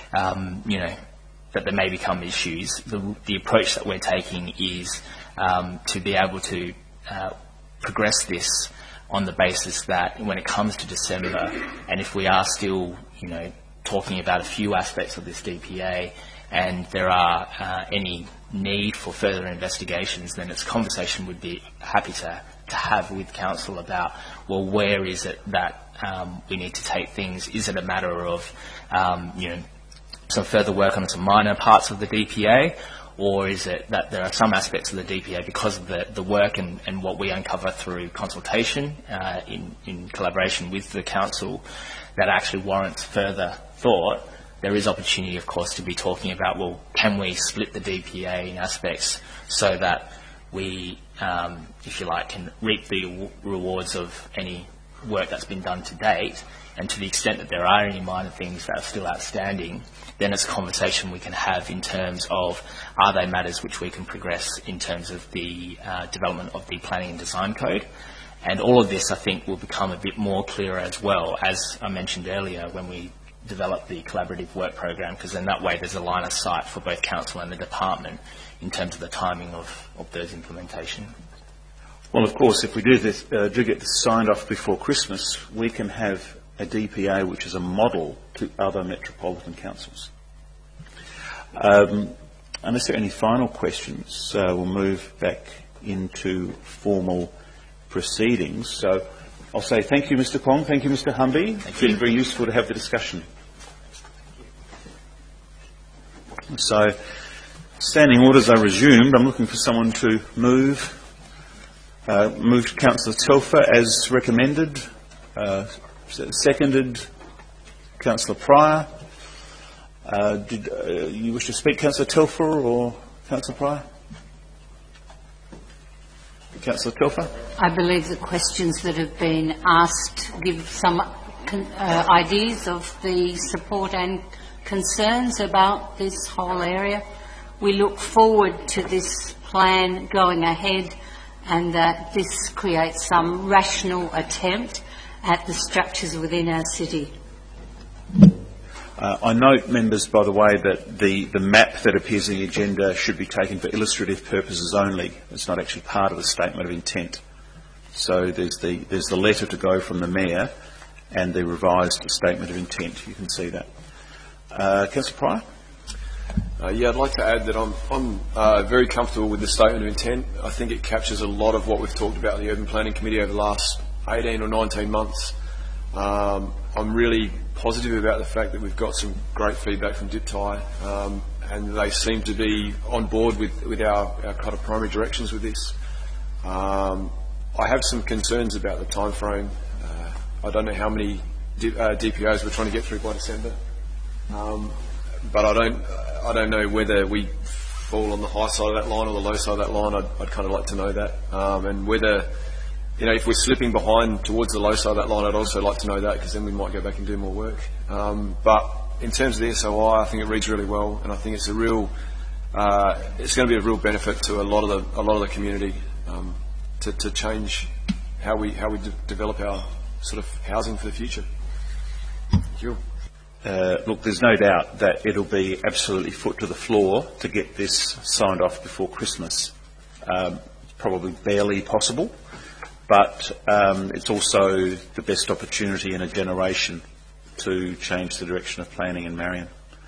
[SPEAKER 12] um, you know, that there may become issues. The, the approach that we're taking is um, to be able to uh, progress this on the basis that when it comes to December, and if we are still, you know, talking about a few aspects of this D P A, and there are uh, any need for further investigations, then it's a conversation we'd be happy to, to have with council about, well, where is it that um, we need to take things? Is it a matter of, um, you know, some further work on some minor parts of the D P A, or is it that there are some aspects of the D P A, because of the, the work and, and what we uncover through consultation uh, in, in collaboration with the council, that actually warrants further thought? There is opportunity, of course, to be talking about, well, can we split the D P A in aspects so that we, um, if you like, can reap the w- rewards of any work that's been done to date, and to the extent that there are any minor things that are still outstanding, then it's a conversation we can have in terms of, are they matters which we can progress in terms of the uh, development of the planning and design code. And all of this, I think, will become a bit more clearer as well, as I mentioned earlier, when we develop the collaborative work program, because then that way there's a line of sight for both council and the department in terms of the timing of, of those implementation.
[SPEAKER 1] Well, of course, if we do this, uh, do get this signed off before Christmas, we can have a D P A which is a model to other metropolitan councils. Um, unless there are any final questions, uh, we'll move back into formal proceedings. So I'll say thank you, Mister Kwong. Thank you, Mister Humby. It's been very useful to have the discussion. So, standing orders are resumed. I'm looking for someone to move. Uh, move Councillor Telfer as recommended. Uh, seconded Councillor Pryor. Uh, did uh, you wish to speak, Councillor Telfer or Councillor Pryor? Councillor Telfer.
[SPEAKER 11] I believe the questions that have been asked give some con- uh, ideas of the support and concerns about this whole area. We look forward to this plan going ahead, and that this creates some rational attempt at the structures within our city.
[SPEAKER 1] Uh, I note, members, by the way, that the, the map that appears in the agenda should be taken for illustrative purposes only. It's not actually part of the statement of intent. So there's the, there's the letter to go from the Mayor and the revised statement of intent. You can see that. Uh, Councillor Pryor?
[SPEAKER 13] Uh, yeah, I'd like to add that I'm, I'm uh, very comfortable with the statement of intent. I think it captures a lot of what we've talked about in the Urban Planning Committee over the last eighteen or nineteen months. Um, I'm really positive about the fact that we've got some great feedback from D I P T I, um, and they seem to be on board with, with our, our kind of primary directions with this. Um, I have some concerns about the time frame. Uh, I don't know how many D, uh, D P Os we're trying to get through by December, um, but I don't, I don't know whether we fall on the high side of that line or the low side of that line. I'd, I'd kind of like to know that, um, and whether, you know, if we're slipping behind towards the low side of that line, I'd also like to know that, because then we might go back and do more work. Um, but in terms of the S O I, I think it reads really well, and I think it's a real, uh, it's going to be a real benefit to a lot of the a lot of the community um, to, to change how we how we de- develop our sort of housing for the future. Thank you.
[SPEAKER 1] Uh, look, there's no doubt that it'll be absolutely foot to the floor to get this signed off before Christmas. Um, it's probably barely possible, but um, it's also the best opportunity in a generation to change the direction of planning in Marion.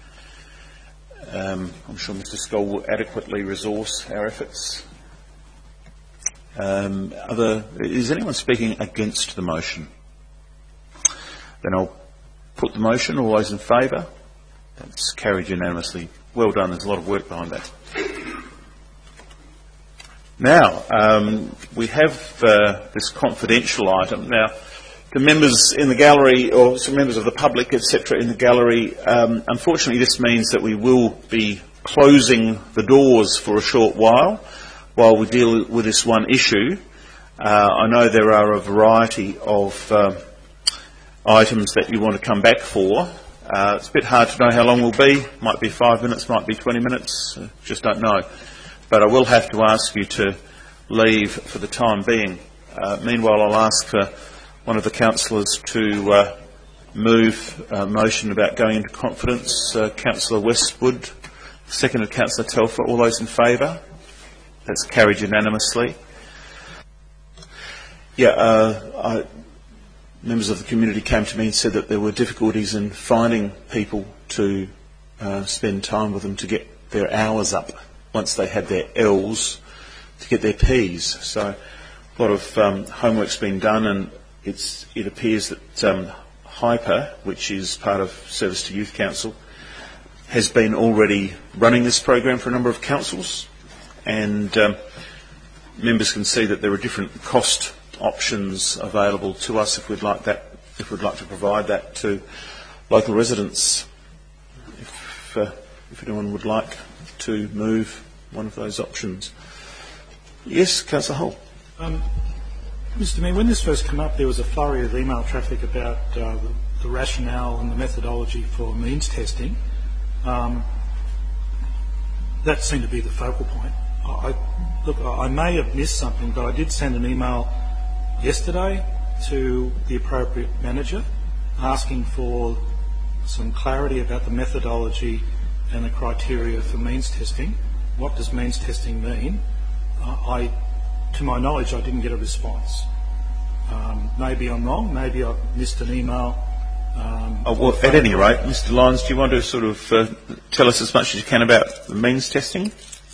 [SPEAKER 1] Um, I'm sure Mister Skoll will adequately resource our efforts. Um, other, is anyone speaking against the motion? Then I'll put the motion. All those in favour? That's carried unanimously. Well done. There's a lot of work behind that. Now, um, we have uh, this confidential item. Now, the members in the gallery, or some members of the public, et cetera, in the gallery, um, unfortunately this means that we will be closing the doors for a short while, while we deal with this one issue. Uh, I know there are a variety of uh, items that you want to come back for. Uh, it's a bit hard to know how long we'll be. Might be five minutes, might be twenty minutes, uh, just don't know. But I will have to ask you to leave for the time being. Uh, meanwhile, I'll ask for one of the councillors to uh, move a motion about going into confidence. Uh, Councillor Westwood, seconded Councillor Telfer. All those in favour? That's carried unanimously. Yeah, uh, I, members of the community came to me and said that there were difficulties in finding people to uh, spend time with them to get their hours up once they had their L's to get their P's. So a lot of um, homework's been done, and it's, it appears that um, Hyper, which is part of Service to Youth Council, has been already running this program for a number of councils, and um, members can see that there are different cost options available to us if we'd like that, if we'd like to provide that to local residents. If, uh, if anyone would like to move one of those options. Yes, Councillor Hull.
[SPEAKER 10] Um, Mister Mayor, when this first came up, there was a flurry of email traffic about uh, the, the rationale and the methodology for means testing. Um, that seemed to be the focal point. I, look, I may have missed something, but I did send an email yesterday to the appropriate manager asking for some clarity about the methodology and the criteria for means testing. What does means testing mean? Uh, I, to my knowledge, I didn't get a response. Um, maybe I'm wrong. Maybe I've missed an email. Um,
[SPEAKER 1] oh, well, at any rate, Mister Lyons, do you want to sort of uh, tell us as much as you can about the means testing?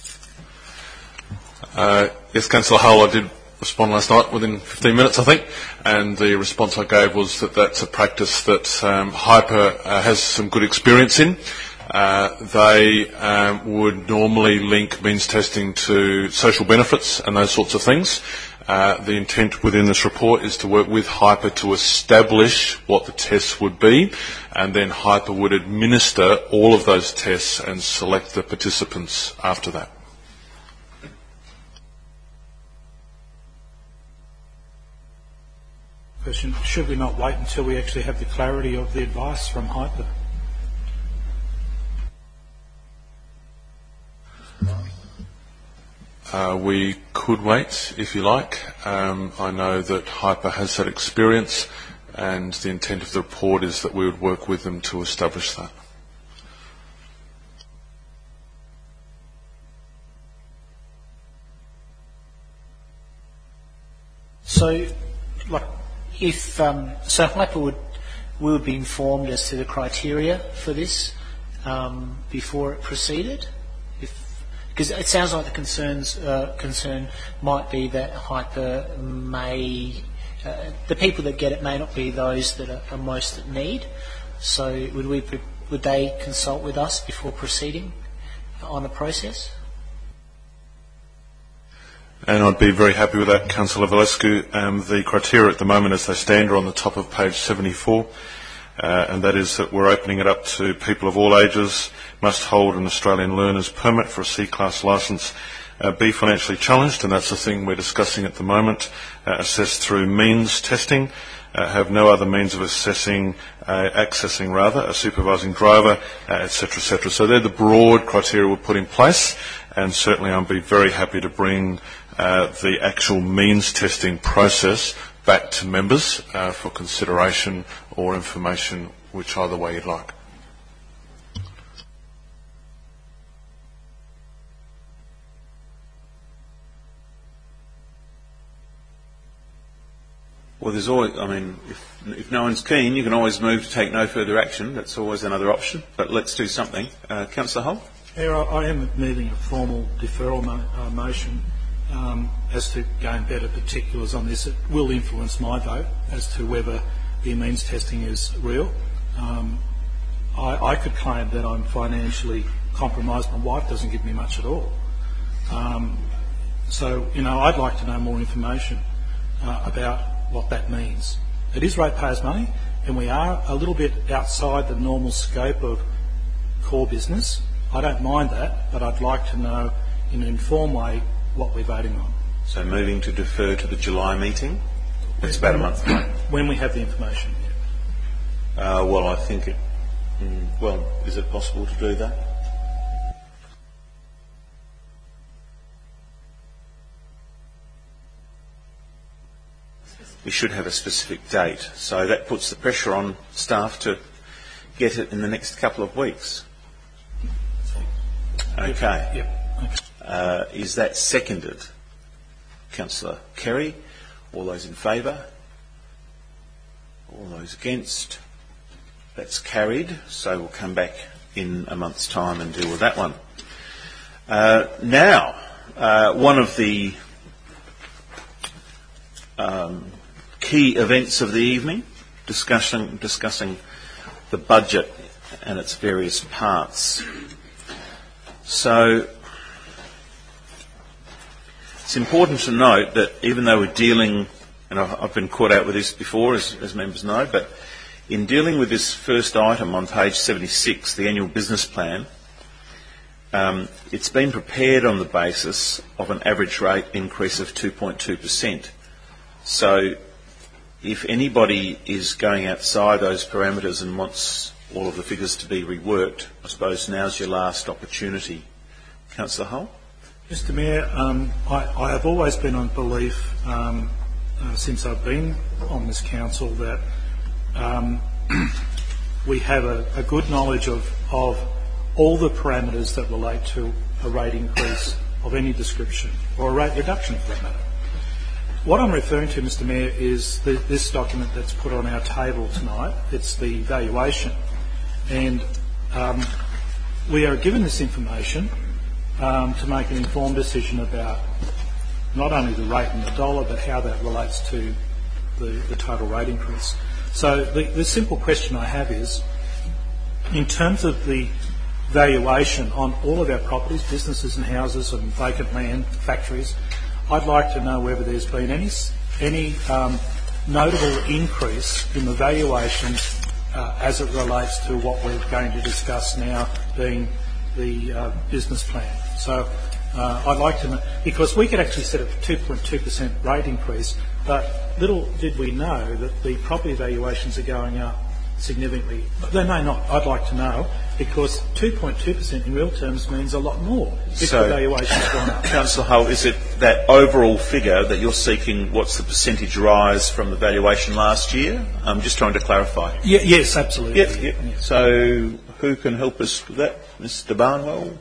[SPEAKER 15] Uh, yes, Councillor Hull, I did respond last night within fifteen minutes, I think, and the response I gave was that that's a practice that um, Hyper uh, has some good experience in. Uh, they um, would normally link means testing to social benefits and those sorts of things. Uh, the intent within this report is to work with Hyper to establish what the tests would be, and then Hyper would administer all of those tests and select the participants after that.
[SPEAKER 9] question. Should we not wait until we actually have the clarity of the advice from Hyper?
[SPEAKER 15] Uh, we could wait, if you like. Um, I know that Hyper has that experience, and the intent of the report is that we would work with them to establish that.
[SPEAKER 10] So, like, if um, so, Hyper would we would be informed as to the criteria for this um, before it proceeded. Because it sounds like the concerns uh, concern might be that Hyper may, uh, the people that get it may not be those that are, are most at need. So would we would they consult with us before proceeding on the process?
[SPEAKER 15] And I'd be very happy with that, Councillor Valescu. Um, the criteria at the moment as they stand are on the top of page seventy-four. Uh, and that is that we're opening it up to people of all ages, must hold an Australian learner's permit for a C-class licence, uh, be financially challenged, and that's the thing we're discussing at the moment, uh, assessed through means testing, uh, have no other means of assessing, uh, accessing rather, a supervising driver, uh, et cetera, et cetera. So they're the broad criteria we've put in place, and certainly I'll be very happy to bring uh, the actual means testing process back to members uh, for consideration or information, which either way you'd like.
[SPEAKER 1] Well, there's always, I mean, if, if no one's keen, you can always move to take no further action. That's always another option, but let's do something. Uh, Councillor Hull?
[SPEAKER 9] Yeah, I am moving a formal deferral mo- uh, motion um, as to gain better particulars on this. It will influence my vote as to whether the means testing is real. Um, I, I could claim that I'm financially compromised. My wife doesn't give me much at all. Um, so, you know, I'd like to know more information uh, about what that means. It is ratepayers' money, and we are a little bit outside the normal scope of core business. I don't mind that, but I'd like to know in an informed way what we're voting on.
[SPEAKER 1] So moving to defer to the July meeting? It's about a month away.
[SPEAKER 9] When we have the information, yeah.
[SPEAKER 1] Uh, well, I think it... Mm, well, is it possible to do that? We should have a specific date, so that puts the pressure on staff to get it in the next couple of weeks. Okay.
[SPEAKER 9] Yep.
[SPEAKER 1] Uh, is that seconded? Councillor Kerry? All those in favour? All those against? That's carried, so we'll come back in a month's time and deal with that one. Uh, now, uh, one of the um, key events of the evening, discussing, discussing the budget and its various parts. So, it's important to note that even though we're dealing, and I've, I've been caught out with this before, as, as members know, but in dealing with this first item on page seventy-six, the annual business plan, um, it's been prepared on the basis of an average rate increase of two point two percent. So, if anybody is going outside those parameters and wants all of the figures to be reworked, I suppose now's your last opportunity. Councillor Hull?
[SPEAKER 9] Mister Mayor, um, I, I have always been on belief, um, uh, since I've been on this council, that um, we have a, a good knowledge of, of all the parameters that relate to a rate increase of any description, or a rate reduction for that matter. What I'm referring to, Mister Mayor, is the, this document that's put on our table tonight. It's the valuation. And um, we are given this information um, to make an informed decision about not only the rate in the dollar, but how that relates to the, the total rate increase. So the, the simple question I have is, in terms of the valuation on all of our properties, businesses and houses and vacant land, factories, I'd like to know whether there's been any, any um, notable increase in the valuation uh, as it relates to what we're going to discuss now, being the uh, business plan. So
[SPEAKER 10] Uh, I'd like to know, because we could actually set a two point two percent rate increase, but little did we know that the property valuations are going up significantly. They may not. I'd like to know, because two point two percent in real terms means a lot more if
[SPEAKER 1] so,
[SPEAKER 10] the valuation's gone up.
[SPEAKER 1] Councillor Hull, is it that overall figure that you're seeking? What's the percentage rise from the valuation last year? I'm just trying to clarify.
[SPEAKER 10] Yeah, yes, absolutely.
[SPEAKER 1] Yep, yep. Yeah. So who can help us with that? Mister Barnwell?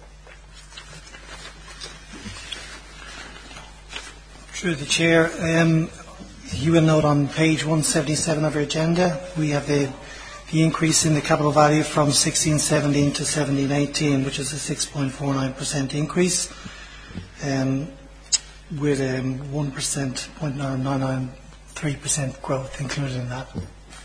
[SPEAKER 16] Through the Chair, um, you will note on page one seventy-seven of your agenda, we have the, the increase in the capital value from sixteen seventeen to seventeen eighteen, which is a six point four nine percent increase, um, with um, one percent, zero point nine nine three percent growth included in that.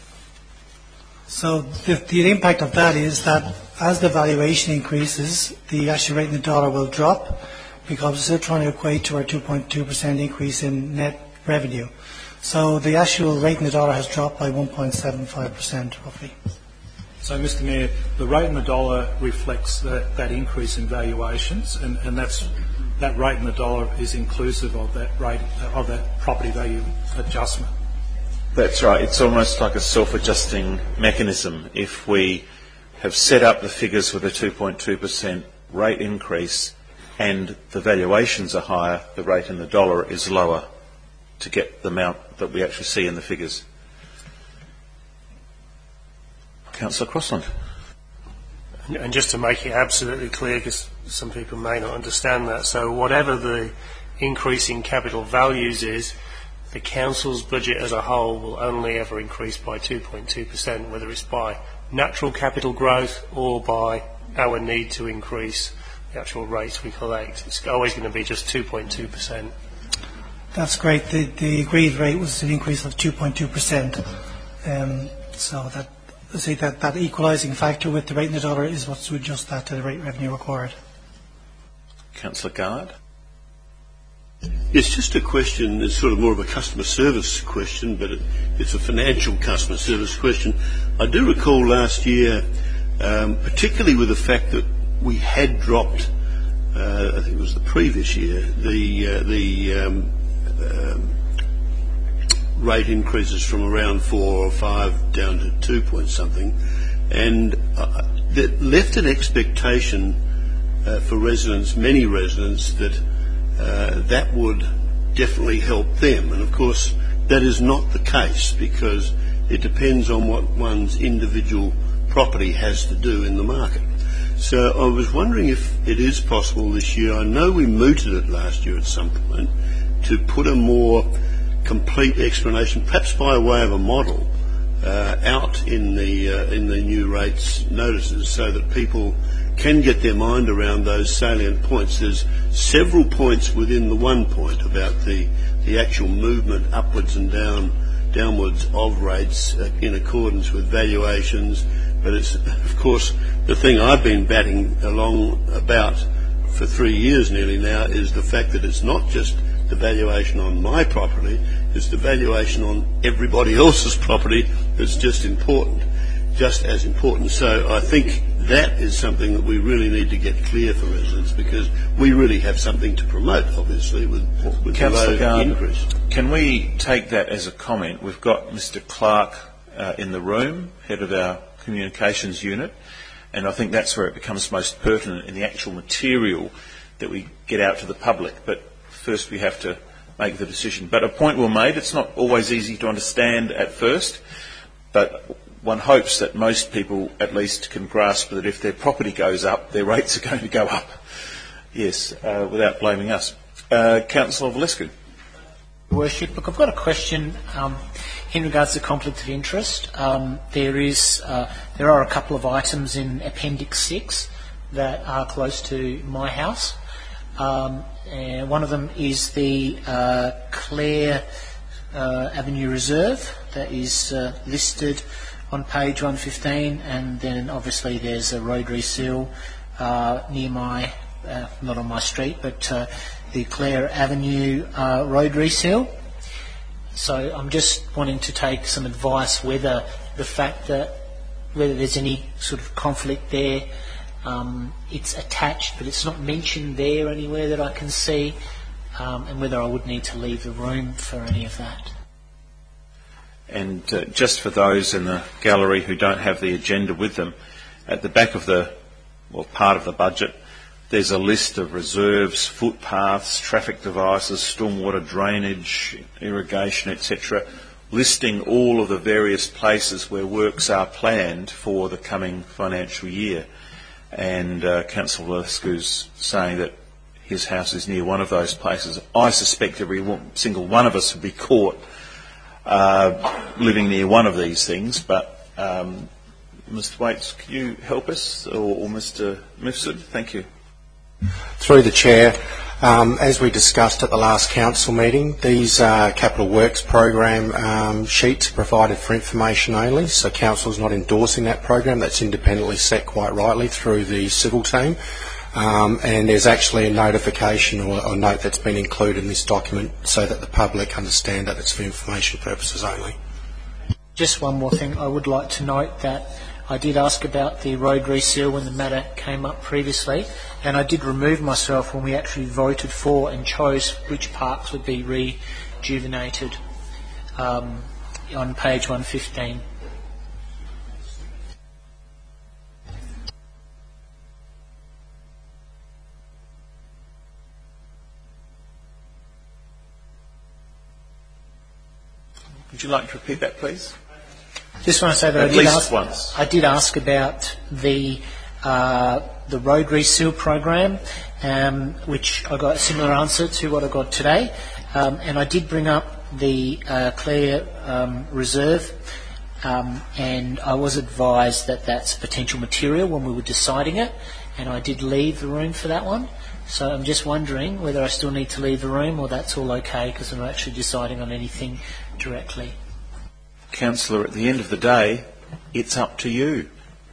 [SPEAKER 16] So the, the impact of that is that as the valuation increases, the actual rate in the dollar will drop, because we're still trying to equate to our two point two percent increase in net revenue. So the actual rate in the dollar has dropped by one point seven five percent roughly.
[SPEAKER 10] So, Mister Mayor, the rate in the dollar reflects that, that increase in valuations, and, and that's, that rate in the dollar is inclusive of that rate of that property value adjustment.
[SPEAKER 1] That's right. It's almost like a self-adjusting mechanism. If we have set up the figures with a two point two percent rate increase and the valuations are higher, the rate in the dollar is lower to get the amount that we actually see in the figures. Councillor Crossland.
[SPEAKER 6] And just to make it absolutely clear, because some people may not understand that, so whatever the increase in capital values is, the council's budget as a whole will only ever increase by two point two percent, whether it's by natural capital growth or by our need to increase the actual rates we collect. It's always going to be just two point two percent.
[SPEAKER 16] That's great. The, the agreed rate was an increase of two point two percent. Um, so that, let's say that, that equalising factor with the rate in the dollar is what's to adjust that to the rate revenue required.
[SPEAKER 1] Councillor Gard.
[SPEAKER 8] It's just a question, it's sort of more of a customer service question, but it, it's a financial customer service question. I do recall last year, um, particularly with the fact that we had dropped, uh, I think it was the previous year, the uh, the um, um, rate increases from around four or five down to two point something, and uh, that left an expectation uh, for residents, many residents, that uh, that would definitely help them. And of course, that is not the case, because it depends on what one's individual property has to do in the market. So I was wondering if it is possible this year, I know we mooted it last year at some point, to put a more complete explanation, perhaps by way of a model, uh, out in the uh, in the new rates notices, so that people can get their mind around those salient points. There's several points within the one point about the, the actual movement upwards and down downwards of rates uh, in accordance with valuations. But it's, of course, the thing I've been batting along about for three years nearly now is the fact that it's not just the valuation on my property, it's the valuation on everybody else's property that's just important, just as important. So I think that is something that we really need to get clear for residents, because we really have something to promote, obviously, with, with the low increase.
[SPEAKER 1] Can we take that as a comment? We've got Mister Clark uh, in the room, head of our communications unit, and I think that's where it becomes most pertinent in the actual material that we get out to the public. But first we have to make the decision. But a point well made. It's not always easy to understand at first, but one hopes that most people at least can grasp that if their property goes up, their rates are going to go up. Yes, uh, without blaming us. Uh, Councillor Valescu.
[SPEAKER 10] Worship, look, I've got a question um, in regards to conflict of interest. Um, there is, uh, there are a couple of items in Appendix six that are close to my house. Um, and one of them is the uh, Clare uh, Avenue Reserve that is uh, listed on page one fifteen, and then obviously there's a road reseal uh, near my, uh, not on my street, but uh, the Clare Avenue uh, road reseal. So I'm just wanting to take some advice whether the fact that whether there's any sort of conflict there Um, it's attached, but it's not mentioned there anywhere that I can see, um, and whether I would need to leave the room for any of that.
[SPEAKER 1] And uh, just for those in the gallery who don't have the agenda with them, at the back of the, well, part of the budget, there's a list of reserves, footpaths, traffic devices, stormwater drainage, irrigation, et cetera, listing all of the various places where works are planned for the coming financial year. And uh, Councillor Lescu's saying that his house is near one of those places. I suspect every one, single one of us would be caught uh, living near one of these things, but um, Mister Waits, can you help us, or, or Mister Mifsud? Thank you.
[SPEAKER 17] Through the Chair, um, as we discussed at the last council meeting, these uh, capital works program um, sheets are provided for information only, so council is not endorsing that program. That's independently set quite rightly through the civil team, um, and there's actually a notification or a note that's been included in this document so that the public understand that it's for information purposes only.
[SPEAKER 10] Just one more thing, I would like to note that I did ask about the road reseal when the matter came up previously, and I did remove myself when we actually voted for and chose which parks would be rejuvenated um, on page one fifteen.
[SPEAKER 1] Would you like to repeat that, please?
[SPEAKER 10] Just want to say that
[SPEAKER 1] At
[SPEAKER 10] I did,
[SPEAKER 1] least
[SPEAKER 10] ask,
[SPEAKER 1] once.
[SPEAKER 10] I did ask about the uh, the road reseal program, um, which I got a similar answer to what I got today, um, and I did bring up the uh, Clare um, Reserve, um, and I was advised that that's potential material when we were deciding it, and I did leave the room for that one. So I'm just wondering whether I still need to leave the room or that's all okay because I'm not actually deciding on anything directly.
[SPEAKER 1] Councillor, at the end of the day, it's up to you.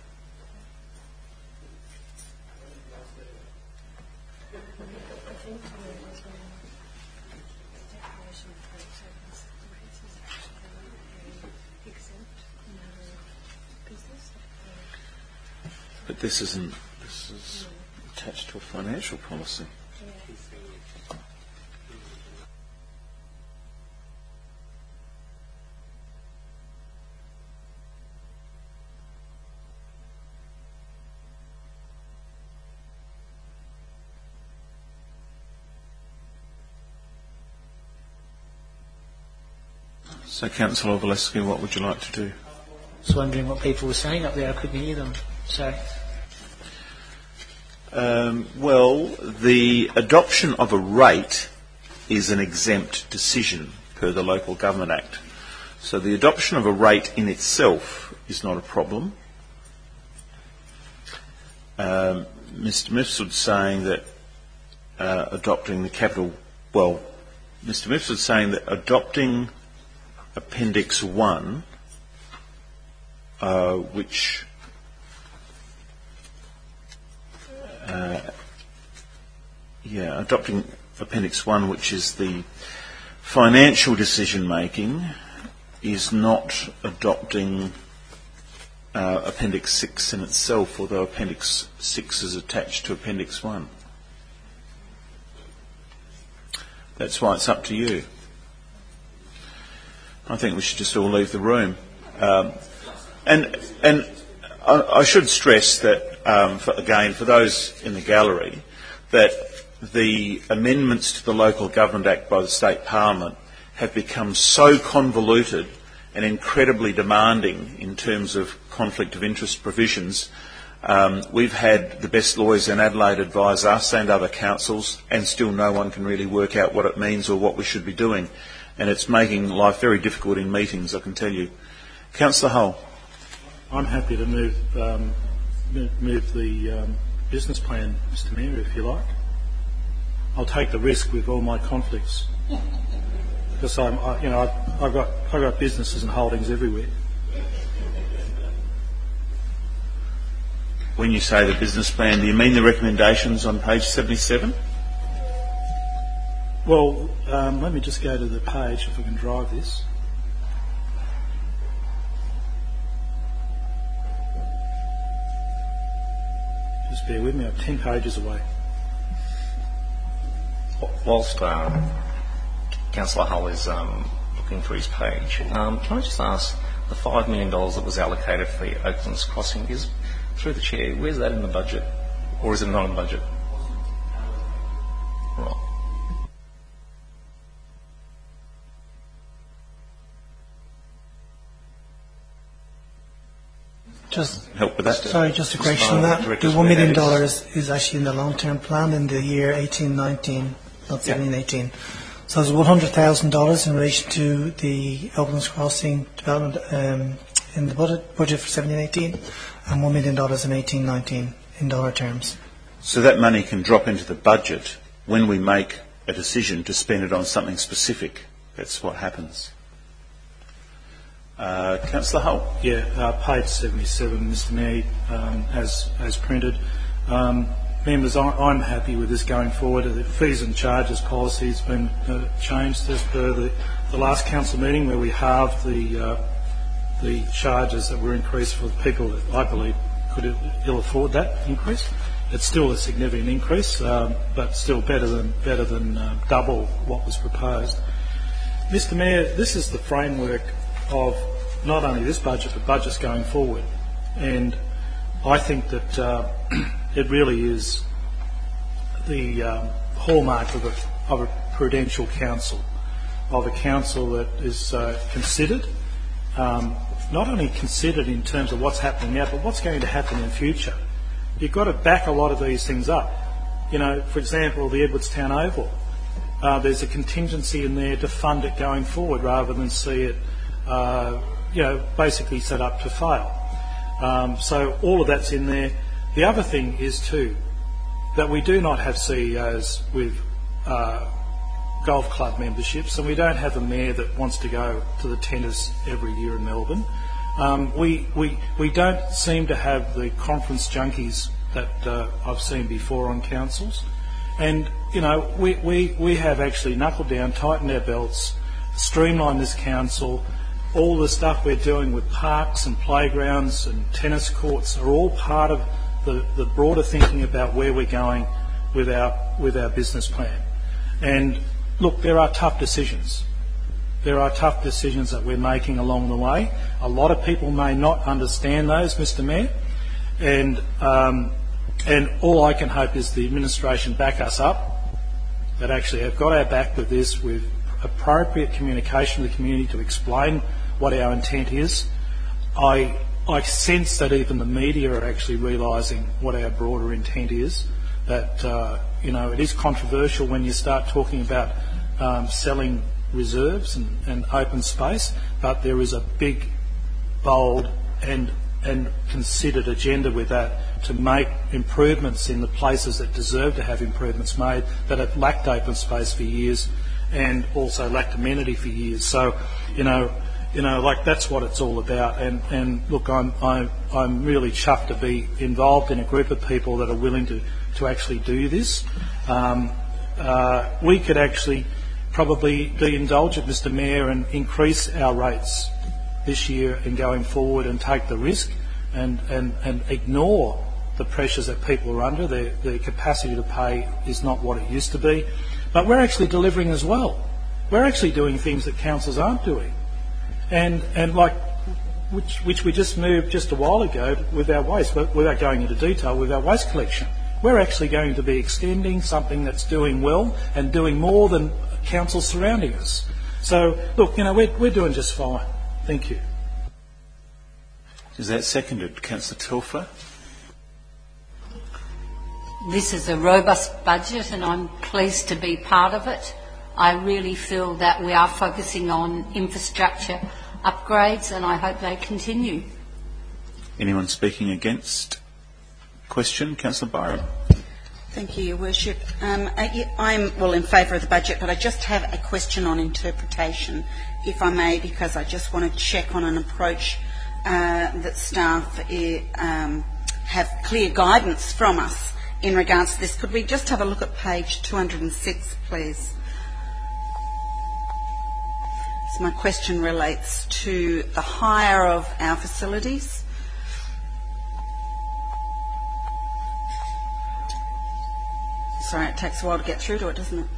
[SPEAKER 1] But this isn't, this is attached to a financial policy. So, Councillor Valescu, what would you like to do?
[SPEAKER 10] I was wondering what people were saying up there. I couldn't hear them. So,
[SPEAKER 1] um, well, the adoption of a rate is an exempt decision per the Local Government Act. So the adoption of a rate in itself is not a problem. Um, Mister Mifsud's saying that uh, adopting the capital, well, Mister Mifsud's saying that adopting Appendix one, uh, which uh, yeah, adopting Appendix one, which is the financial decision making, is not adopting uh, Appendix six in itself, although Appendix six is attached to Appendix one. That's why it's up to you. I think we should just all leave the room. Um, and and I, I should stress that, um, for, again, for those in the gallery, that the amendments to the Local Government Act by the State Parliament have become so convoluted and incredibly demanding in terms of conflict of interest provisions. Um, we've had the best lawyers in Adelaide advise us and other councils, and still no one can really work out what it means or what we should be doing. And it's making life very difficult in meetings, I can tell you. Councillor Hull.
[SPEAKER 9] I'm happy to move um, move the um, business plan, Mister Mayor, if you like. I'll take the risk with all my conflicts because I'm, I, you know, I've, I've got I've got businesses and holdings everywhere.
[SPEAKER 1] When you say the business plan, do you mean the recommendations on page seventy-seven?
[SPEAKER 9] Well, um, let me just go to the page if I can drive this. Just bear with me, I'm ten pages away.
[SPEAKER 18] Whilst um, Councillor Hull is um, looking for his page, um, can I just ask, the five million dollars that was allocated for the Oaklands Crossing, is, through the Chair, where's that in the budget? Or is it not in the budget? Right.
[SPEAKER 16] Just
[SPEAKER 1] help with that.
[SPEAKER 16] Sorry, just a correction on that. The one million dollars is actually in the long-term plan in the year eighteen nineteen, not seventeen eighteen. So there's one hundred thousand dollars in relation to the Oaklands Crossing development um, in the budget budget for seventeen eighteen, and one million dollars in eighteen nineteen in dollar terms.
[SPEAKER 1] So that money can drop into the budget when we make a decision to spend it on something specific. That's what happens. Uh, Councillor Hull.
[SPEAKER 9] Yeah, uh, page seventy-seven, Mister Mayor, um, as as printed. Um, members, I, I'm happy with this going forward. The fees and charges policy has been uh, changed as per the, the last council meeting, where we halved the uh, the charges that were increased for the people that I believe could ill afford that increase. It's still a significant increase, um, but still better than better than uh, double what was proposed. Mister Mayor, this is the framework of not only this budget but budgets going forward, and I think that uh, it really is the um, hallmark of a, of a prudential council, of a council that is uh, considered, um, not only considered in terms of what's happening now, but what's going to happen in future. You've got to back a lot of these things up. You know, for example, the Edwardstown Oval. Uh, there's a contingency in there to fund it going forward rather than see it Uh, you know, basically set up to fail. Um, so all of that's in there. The other thing is too that we do not have C E Os with uh, golf club memberships, and we don't have a mayor that wants to go to the tennis every year in Melbourne. Um, we, we, we don't seem to have the conference junkies that uh, I've seen before on councils. And, you know, we, we, we have actually knuckled down, tightened our belts, streamlined this council. All the stuff we're doing with parks and playgrounds and tennis courts are all part of the, the broader thinking about where we're going with our with our business plan. And look, there are tough decisions. There are tough decisions that we're making along the way. A lot of people may not understand those, Mister Mayor, and um, and all I can hope is the administration back us up, that actually have got our back with this, with appropriate communication with the community to explain what our intent is. I I sense that even the media are actually realising what our broader intent is, that uh, you know, it is controversial when you start talking about um, selling reserves and, and open space, but there is a big, bold and and considered agenda with that to make improvements in the places that deserve to have improvements made, that have lacked open space for years and also lacked amenity for years. So, you know, you know, like that's what it's all about. And, and look, I'm, I'm, I'm really chuffed to be involved in a group of people that are willing to, to actually do this. Um, uh, we could actually probably be indulgent, Mister Mayor, and increase our rates this year and going forward and take the risk and, and, and ignore the pressures that people are under. Their, their capacity to pay is not what it used to be. But we're actually delivering as well. We're actually doing things that councils aren't doing. And, and like, which, which we just moved just a while ago with our waste, but without going into detail, with our waste collection. We're actually going to be extending something that's doing well and doing more than councils surrounding us. So, look, you know, we're, we're doing just fine. Thank you.
[SPEAKER 1] Is that seconded, Councillor Telfer?
[SPEAKER 11] This is a robust budget and I'm pleased to be part of it. I really feel that we are focusing on infrastructure upgrades and I hope they continue.
[SPEAKER 1] Anyone speaking against? Question, Councillor Byron.
[SPEAKER 4] Thank you, Your Worship. Um, I, I'm well in favour of the budget, but I just have a question on interpretation, if I may, because I just want to check on an approach uh, that staff uh, um, have clear guidance from us in regards to this. Could we just have a look at page two hundred six, please? So my question relates to the hire of our facilities. sorry, it takes a while to get through to it, doesn't it?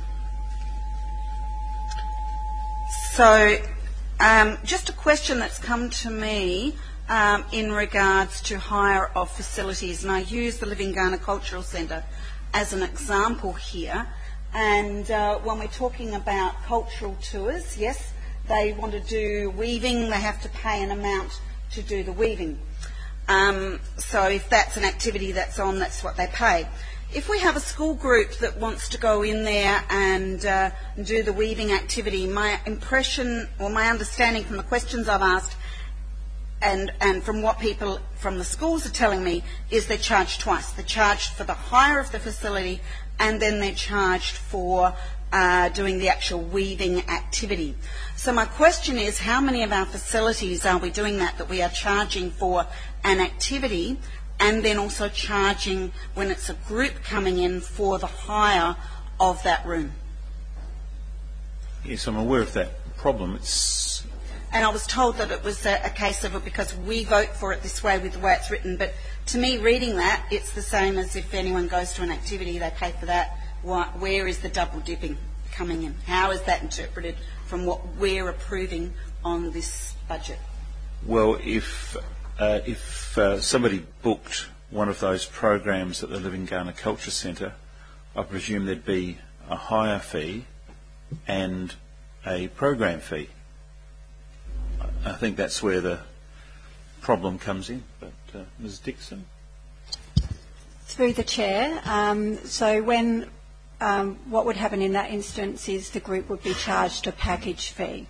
[SPEAKER 4] So, um, just a question that's come to me um, in regards to hire of facilities, and I use the Living Ghana Cultural Centre as an example here. And uh, when we're talking about cultural tours, yes, they want to do weaving, they have to pay an amount to do the weaving. Um, so if that's an activity that's on, that's what they pay. If we have a school group that wants to go in there and uh, do the weaving activity, my impression or my understanding from the questions I've asked and, and from what people from the schools are telling me is they're charged twice. They're charged for the hire of the facility and then they're charged for uh, doing the actual weaving activity. So my question is, how many of our facilities are we doing that, that we are charging for an activity and then also charging when it's a group coming in for the hire of that room?
[SPEAKER 1] Yes, I'm aware of that problem. It's
[SPEAKER 4] And I was told that it was a, a case of it because we vote for it this way with the way it's written. But to me, reading that, it's the same as if anyone goes to an activity, they pay for that. Why, where is the double dipping coming in? How is that interpreted from what we're approving on this budget?
[SPEAKER 1] Well, if uh, if uh, somebody booked one of those programs at the Living Ghana Culture Centre, I presume there'd be a hire fee and a program fee. I think that's where the problem comes in. But uh, Miz Dixon?
[SPEAKER 19] Through the Chair, um, so when um, what would happen in that instance is the group would be charged a package fee.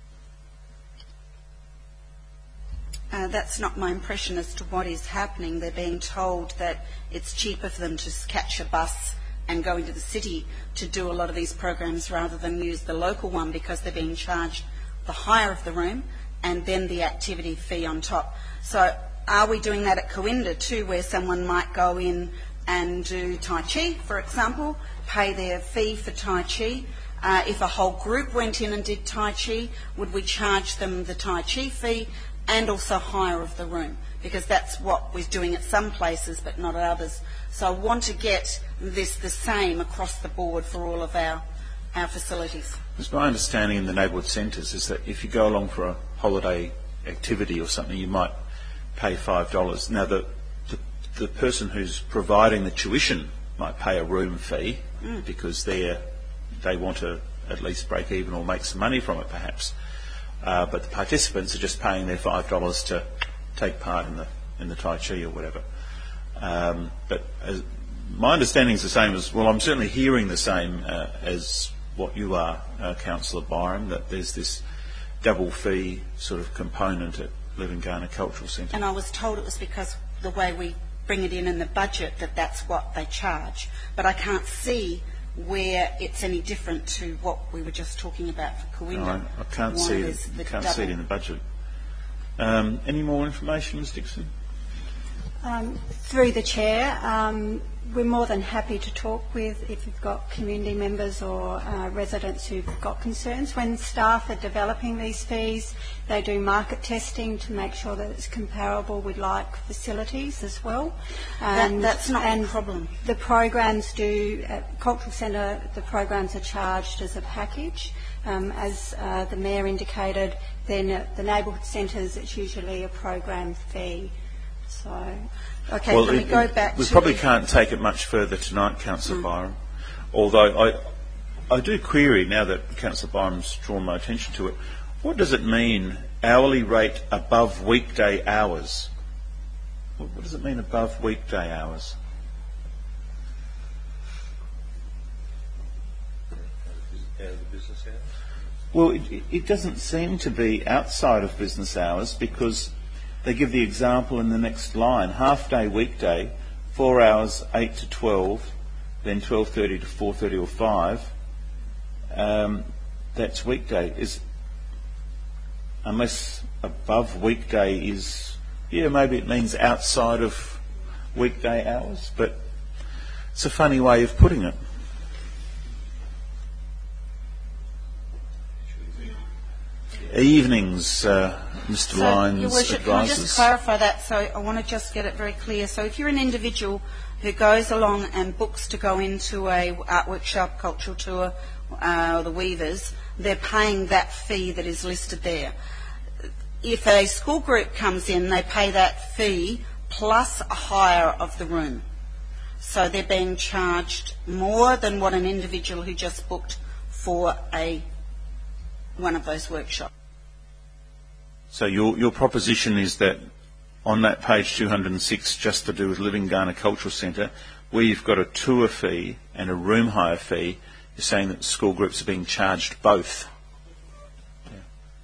[SPEAKER 4] Uh, that's not my impression as to what is happening. They're being told that it's cheaper for them to catch a bus and go into the city to do a lot of these programs rather than use the local one because they're being charged the hire of the room and then the activity fee on top. So are we doing that at Coimbra too, where someone might go in and do Tai Chi, for example, pay their fee for Tai Chi? Uh, if a whole group went in and did Tai Chi, would we charge them the Tai Chi fee and also hire of the room? Because that's what we're doing at some places but not at others. So I want to get this the same across the board for all of our, our facilities.
[SPEAKER 1] It's my understanding in the neighbourhood centres is that if you go along for a holiday activity or something, you might pay five dollars. Now, the, the, the person who's providing the tuition might pay a room fee mm. because they're, they want to at least break even or make some money from it, perhaps. Uh, but the participants are just paying their five dollars to take part in the in the Tai Chi or whatever. Um, but as, my understanding is the same as, well, I'm certainly hearing the same uh, as what you are, uh, Councillor Byron, that there's this double fee sort of component at Living Ghana Cultural Centre.
[SPEAKER 4] And I was told it was because the way we bring it in in the budget that that's what they charge. But I can't see where it's any different to what we were just talking about for Coimbra.
[SPEAKER 1] No, I, I can't see it. I can't see it in the budget. Um, any more information, Miz Dixon?
[SPEAKER 19] Um, through the Chair, um, we're more than happy to talk with if you've got community members or uh, residents who've got concerns. When staff are developing these fees, they do market testing to make sure that it's comparable with like facilities as well.
[SPEAKER 4] And that, that's not and a problem.
[SPEAKER 19] The programs do, at Cultural Centre, the programs are charged as a package. Um, as uh, the Mayor indicated, then at the neighbourhood centres it's usually a program fee. So,
[SPEAKER 4] okay,
[SPEAKER 1] well,
[SPEAKER 4] can we
[SPEAKER 1] it,
[SPEAKER 4] go back
[SPEAKER 1] we
[SPEAKER 4] to...
[SPEAKER 1] probably can't take it much further tonight, Councillor mm. Byron, although I, I do query, now that Councillor Byron's drawn my attention to it, what does it mean, hourly rate above weekday hours? What, what does it mean, above weekday hours? Well, it, it doesn't seem to be outside of business hours because they give the example in the next line. Half day weekday, four hours, eight to twelve, then twelve thirty to four thirty or five. Um, that's weekday. Is unless above weekday is, yeah, maybe it means outside of weekday hours, but it's a funny way of putting it. Evenings, uh, Mister
[SPEAKER 4] So,
[SPEAKER 1] Lyons
[SPEAKER 4] Your Worship, can I
[SPEAKER 1] advises.
[SPEAKER 4] just clarify that? So I want to just get it very clear. So if you're an individual who goes along and books to go into a art workshop, cultural tour, uh, or the Weavers, they're paying that fee that is listed there. If a school group comes in, they pay that fee plus a hire of the room. So they're being charged more than what an individual who just booked for a one of those workshops.
[SPEAKER 1] So your your proposition is that on that page two hundred six, just to do with Living Ghana Cultural Centre, where you've got a tour fee and a room hire fee, you're saying that school groups are being charged both. Yeah.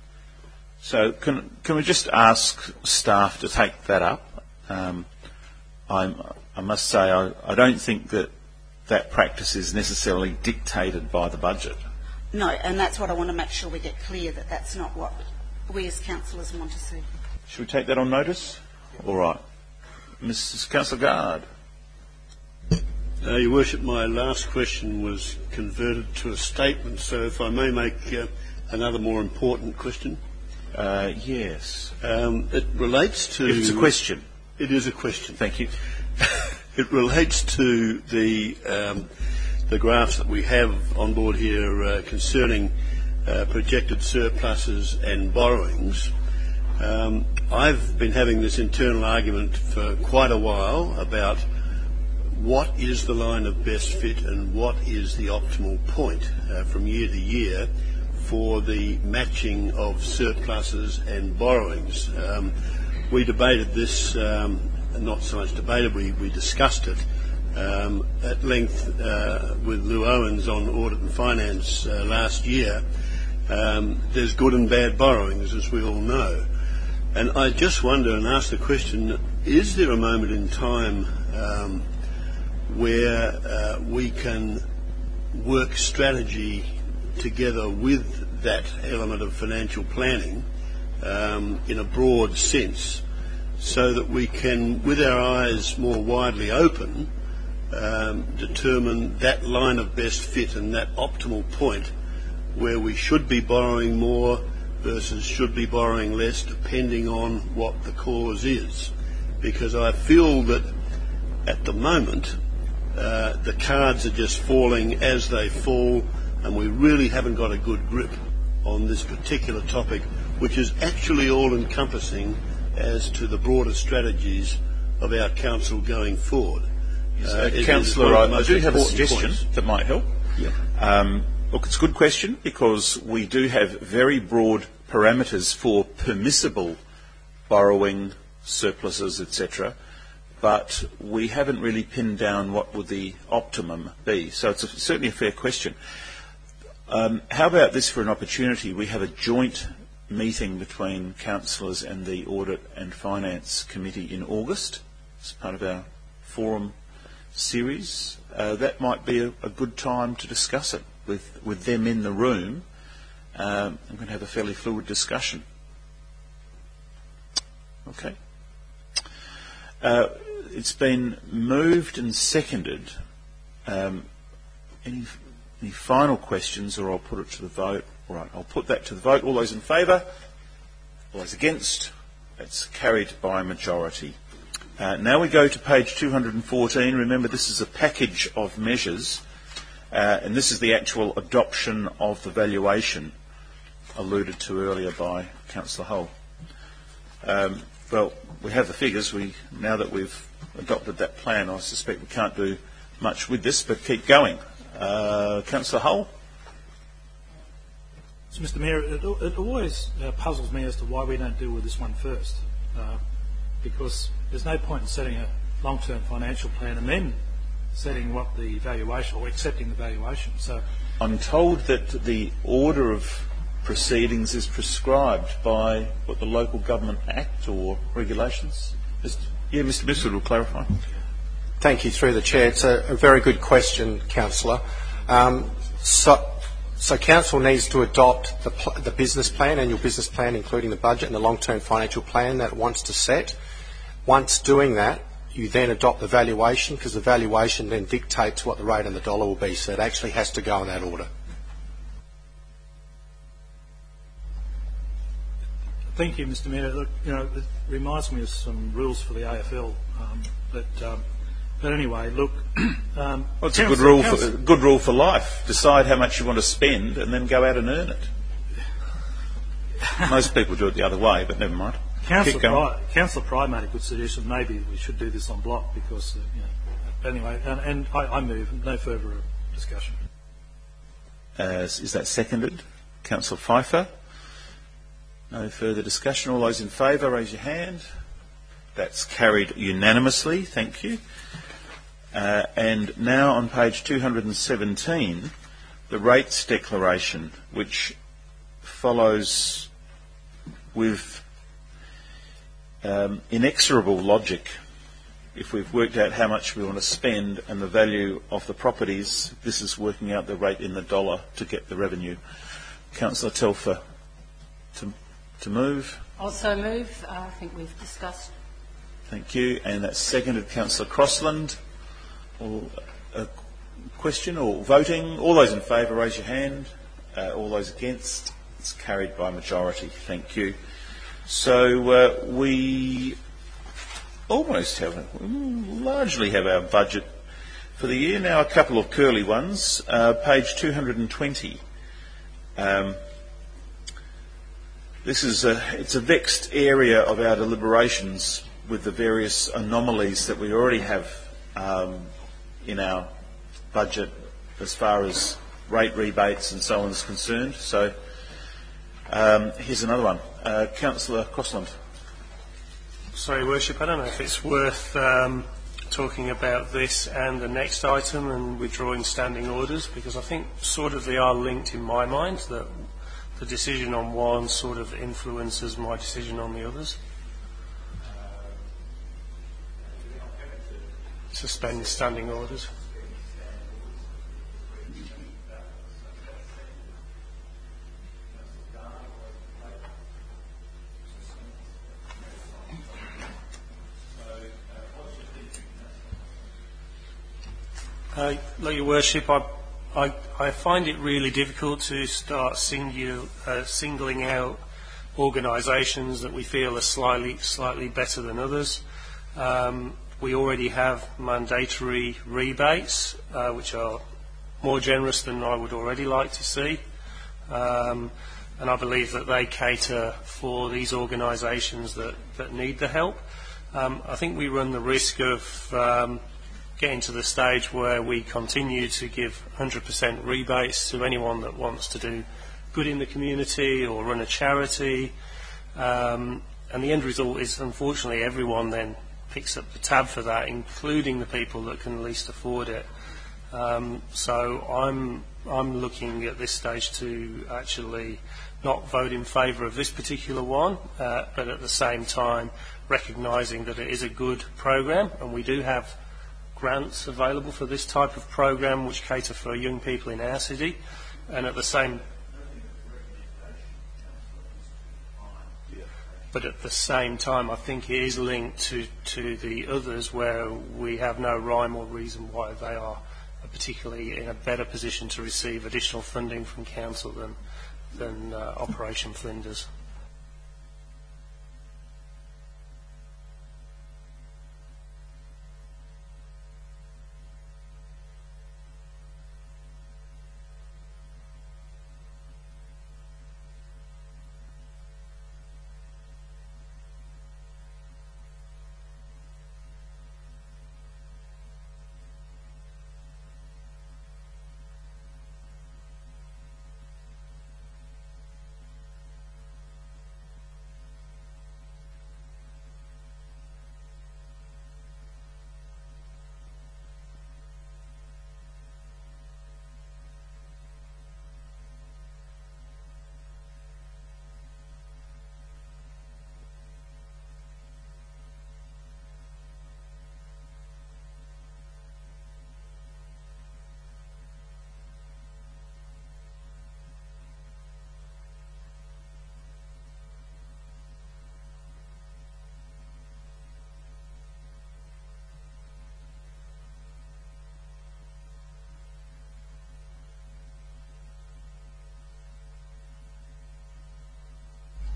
[SPEAKER 1] So can can we just ask staff to take that up? Um, I'm, I must say I, I don't think that that practice is necessarily dictated by the budget.
[SPEAKER 4] No, and that's what I want to make sure we get clear, that that's not what we as councillors want to see.
[SPEAKER 1] Should we take that on notice? All right. Missus Councillor Gard.
[SPEAKER 8] Uh, Your Worship, my last question was converted to a statement, so if I may make uh, another more important question.
[SPEAKER 1] Uh, yes.
[SPEAKER 8] Um, it relates to...
[SPEAKER 1] If it's a question.
[SPEAKER 8] It is a question.
[SPEAKER 1] Thank you.
[SPEAKER 8] It relates to the um, the graphs that we have on board here uh, concerning uh, projected surpluses and borrowings. Um, I've been having this internal argument for quite a while about what is the line of best fit and what is the optimal point uh, from year to year for the matching of surpluses and borrowings. Um, we debated this, um, not so much debated, we, we discussed it um, at length uh, with Lou Owens on Audit and Finance uh, last year. Um, there's good and bad borrowings, as we all know. And I just wonder and ask the question, is there a moment in time um, where uh, we can work strategy together with that element of financial planning um, in a broad sense, so that we can, with our eyes more widely open, um, determine that line of best fit and that optimal point where we should be borrowing more versus should be borrowing less, depending on what the cause is. Because I feel that at the moment uh, the cards are just falling as they fall, and we really haven't got a good grip on this particular topic, which is actually all-encompassing as to the broader strategies of our council going forward.
[SPEAKER 1] Yes,
[SPEAKER 8] Uh,
[SPEAKER 1] uh,
[SPEAKER 8] it is
[SPEAKER 1] Councillor,
[SPEAKER 8] one of the
[SPEAKER 1] I, I
[SPEAKER 8] most
[SPEAKER 1] do have a
[SPEAKER 8] important
[SPEAKER 1] suggestion
[SPEAKER 8] points.
[SPEAKER 1] that might help.
[SPEAKER 8] Yep.
[SPEAKER 1] Um, look, it's a good question because we do have very broad parameters for permissible borrowing, surpluses, et cetera, but we haven't really pinned down what would the optimum be. So it's a, certainly a fair question. Um, how about this for an opportunity? We have a joint meeting between councillors and the Audit and Finance Committee in August as part of our forum series. Uh, that might be a, a good time to discuss it with, with them in the room. Um, I'm going to have a fairly fluid discussion. Okay. Uh, it's been moved and seconded. Um, any, any final questions, or I'll put it to the vote? All right, I'll put that to the vote. All those in favour? All those against? That's carried by a majority. Uh, now we go to page two hundred fourteen. Remember, this is a package of measures, uh, and this is the actual adoption of the valuation alluded to earlier by Councillor Hull. Um, well, we have the figures. We, now that we've adopted that plan, I suspect we can't do much with this, but keep going. Uh, Councillor Hull?
[SPEAKER 20] So, Mister Mayor, it, it always uh, puzzles me as to why we don't deal with this one first, uh, because there's no point in setting a long-term financial plan and then setting what the valuation, or accepting the valuation. So,
[SPEAKER 1] I'm told that the order of proceedings is prescribed by what, the Local Government Act or regulations? Yeah, Mister Mitchell will clarify.
[SPEAKER 17] Thank you, through the Chair. It's a, a very good question, Councillor. Um, so, so Council needs to adopt the, pl- the business plan, annual business plan, including the budget and the long-term financial plan that it wants to set. Once doing that, you then adopt the valuation, because the valuation then dictates what the rate on the dollar will be. So it actually has to go in that order.
[SPEAKER 20] Thank you, Mister Mayor. Look, you know, it reminds me of some rules for the A F L. Um, but, um, but anyway, look. Um,
[SPEAKER 1] well, it's a good rule, for, good rule for life. Decide how much you want to spend and then go out and earn it. Most people do it the other way, but never mind.
[SPEAKER 20] Councillor Pride, Councillor Pride made a good suggestion. Maybe we should do this en bloc because, uh, you know, anyway, and, and I, I move. No further discussion.
[SPEAKER 1] Uh, is that seconded? Councillor Pfeiffer? No further discussion. All those in favour, raise your hand. That's carried unanimously. Thank you. Uh, and now on page two hundred seventeen, the rates declaration, which follows with um, inexorable logic. If we've worked out how much we want to spend and the value of the properties, this is working out the rate in the dollar to get the revenue. Councillor Telfer, to, to move.
[SPEAKER 11] Also move. Uh, I think we've discussed.
[SPEAKER 1] Thank you. And that's seconded. Councillor Crossland. All, a question or voting? All those in favour, raise your hand. Uh, all those against? It's carried by majority. Thank you. So uh, we almost have, largely have our budget for the year. Now a couple of curly ones. Uh, page two hundred twenty. Um, this is a, it's a vexed area of our deliberations with the various anomalies that we already have um, in our budget as far as rate rebates and so on is concerned. So um, here's another one. Uh, Councillor Crossland.
[SPEAKER 6] Sorry, Worship, I don't know if it's worth um, talking about this and the next item and withdrawing standing orders, because I think sort of they are linked in my mind, that the decision on one sort of influences my decision on the others. Suspend standing orders. Uh, look, Your Worship, I, I, I find it really difficult to start single, uh, singling out organisations that we feel are slightly, slightly better than others. Um, we already have mandatory rebates, uh, which are more generous than I would already like to see. Um, and I believe that they cater for these organisations that, that need the help. Um, I think we run the risk of um, getting to the stage where we continue to give one hundred percent rebates to anyone that wants to do good in the community or run a charity. Um, and the end result is, unfortunately, everyone then picks up the tab for that, including the people that can least afford it. Um, so I'm, I'm looking at this stage to actually not vote in favour of this particular one, uh, but at the same time recognising that it is a good programme, and we do have grants available for this type of programme which cater for young people in our city, and at the same but at the same time I think it is linked to, to the others where we have no rhyme or reason why they are particularly in a better position to receive additional funding from council than, than uh, Operation Flinders.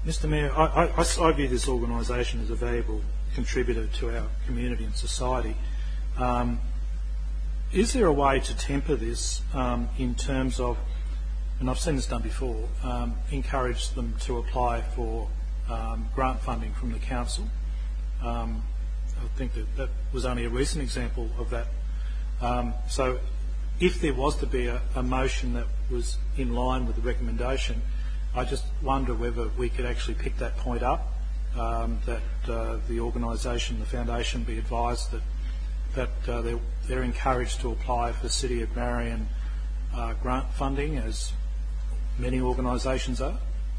[SPEAKER 20] Mister Mayor, I, I, I view this organisation as a valuable contributor to our community and society. Um, is there a way to temper this um, in terms of, and I've seen this done before, um, encourage them to apply for um, grant funding from the council? Um, I think that that was only a recent example of that. Um, so if there was to be a, a motion that was in line with the recommendation, I just wonder whether we could actually pick that point up, um, that uh, the organisation, the foundation, be advised that that uh, they're, they're encouraged to apply for City of Marion uh, grant funding, as many organisations are.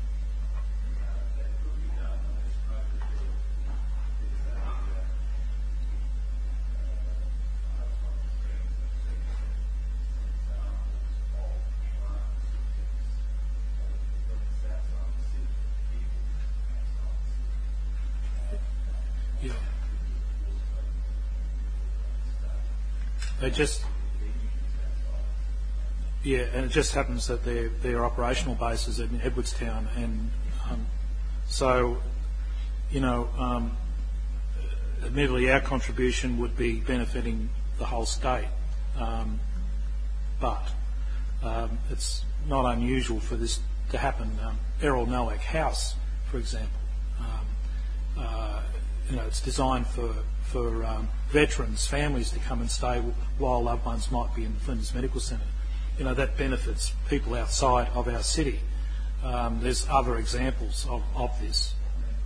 [SPEAKER 20] They just, yeah, and it just happens that their their operational base is in Edwardstown, and um, so, you know, um, admittedly our contribution would be benefiting the whole state, um, but um, it's not unusual for this to happen. Um, Errol Nowak House, for example, um, uh, you know, it's designed for for um, veterans, families to come and stay while loved ones might be in Flinders Medical Centre. You know, that benefits people outside of our city. Um, there's other examples of, of this.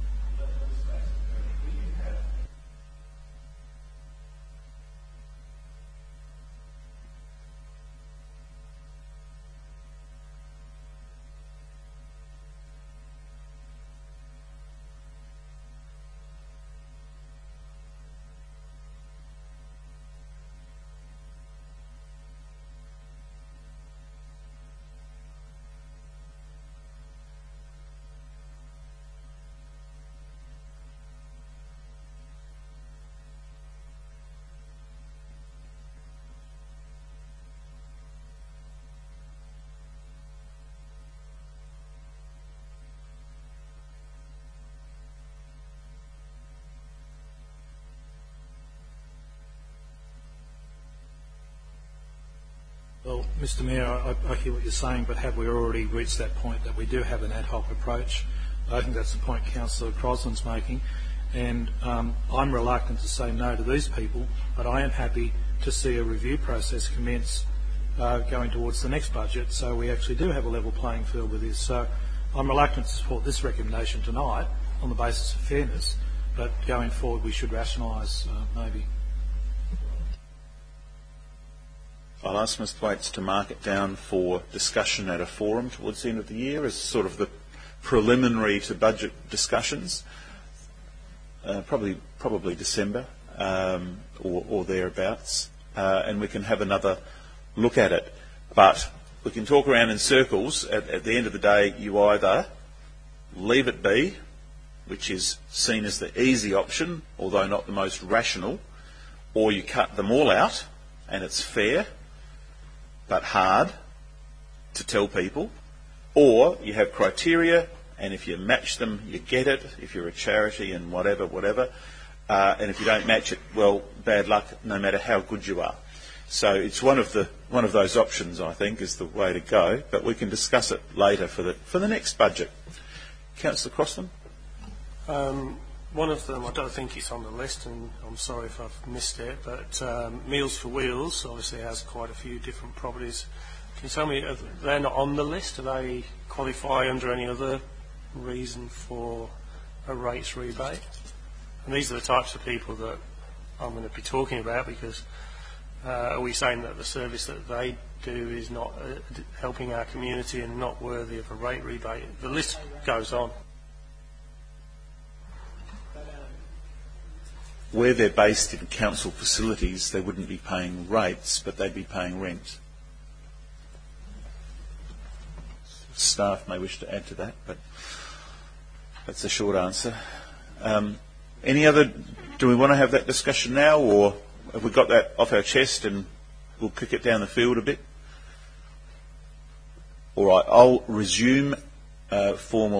[SPEAKER 20] Well, Mister Mayor, I, I hear what you're saying, but have we already reached that point that we do have an ad hoc approach? I think that's the point Councillor Crosland's making, and um, I'm reluctant to say no to these people, but I am happy to see a review process commence uh, going towards the next budget, so we actually do have a level playing field with this. So I'm reluctant to support this recommendation tonight on the basis of fairness, but going forward we should rationalise uh, maybe.
[SPEAKER 1] I'll ask Mister Thwaites to mark it down for discussion at a forum towards the end of the year as sort of the preliminary to budget discussions, uh, probably probably December um, or, or thereabouts, uh, and we can have another look at it. But we can talk around in circles. At, at the end of the day, you either leave it be, which is seen as the easy option, although not the most rational, or you cut them all out, and it's fair but hard to tell people, or you have criteria, and if you match them, you get it, if you're a charity and whatever, whatever, uh, and if you don't match it, well, bad luck, no matter how good you are. So it's one of the one of those options, I think, is the way to go, but we can discuss it later for the for the next budget. Councillor Crosland?
[SPEAKER 6] Um, One of them, I don't think it's on the list, and I'm sorry if I've missed it, but um, Meals for Wheels obviously has quite a few different properties. Can you tell me, are they're not on the list? Do they qualify under any other reason for a rates rebate? And these are the types of people that I'm going to be talking about, because uh, are we saying that the service that they do is not uh, helping our community and not worthy of a rate rebate? The list goes on.
[SPEAKER 1] Where they're based in council facilities, they wouldn't be paying rates, but they'd be paying rent. Staff may wish to add to that, but that's a short answer. Um, any other, do we want to have that discussion now, or have we got that off our chest and we'll kick it down the field a bit? All right, I'll resume uh, formal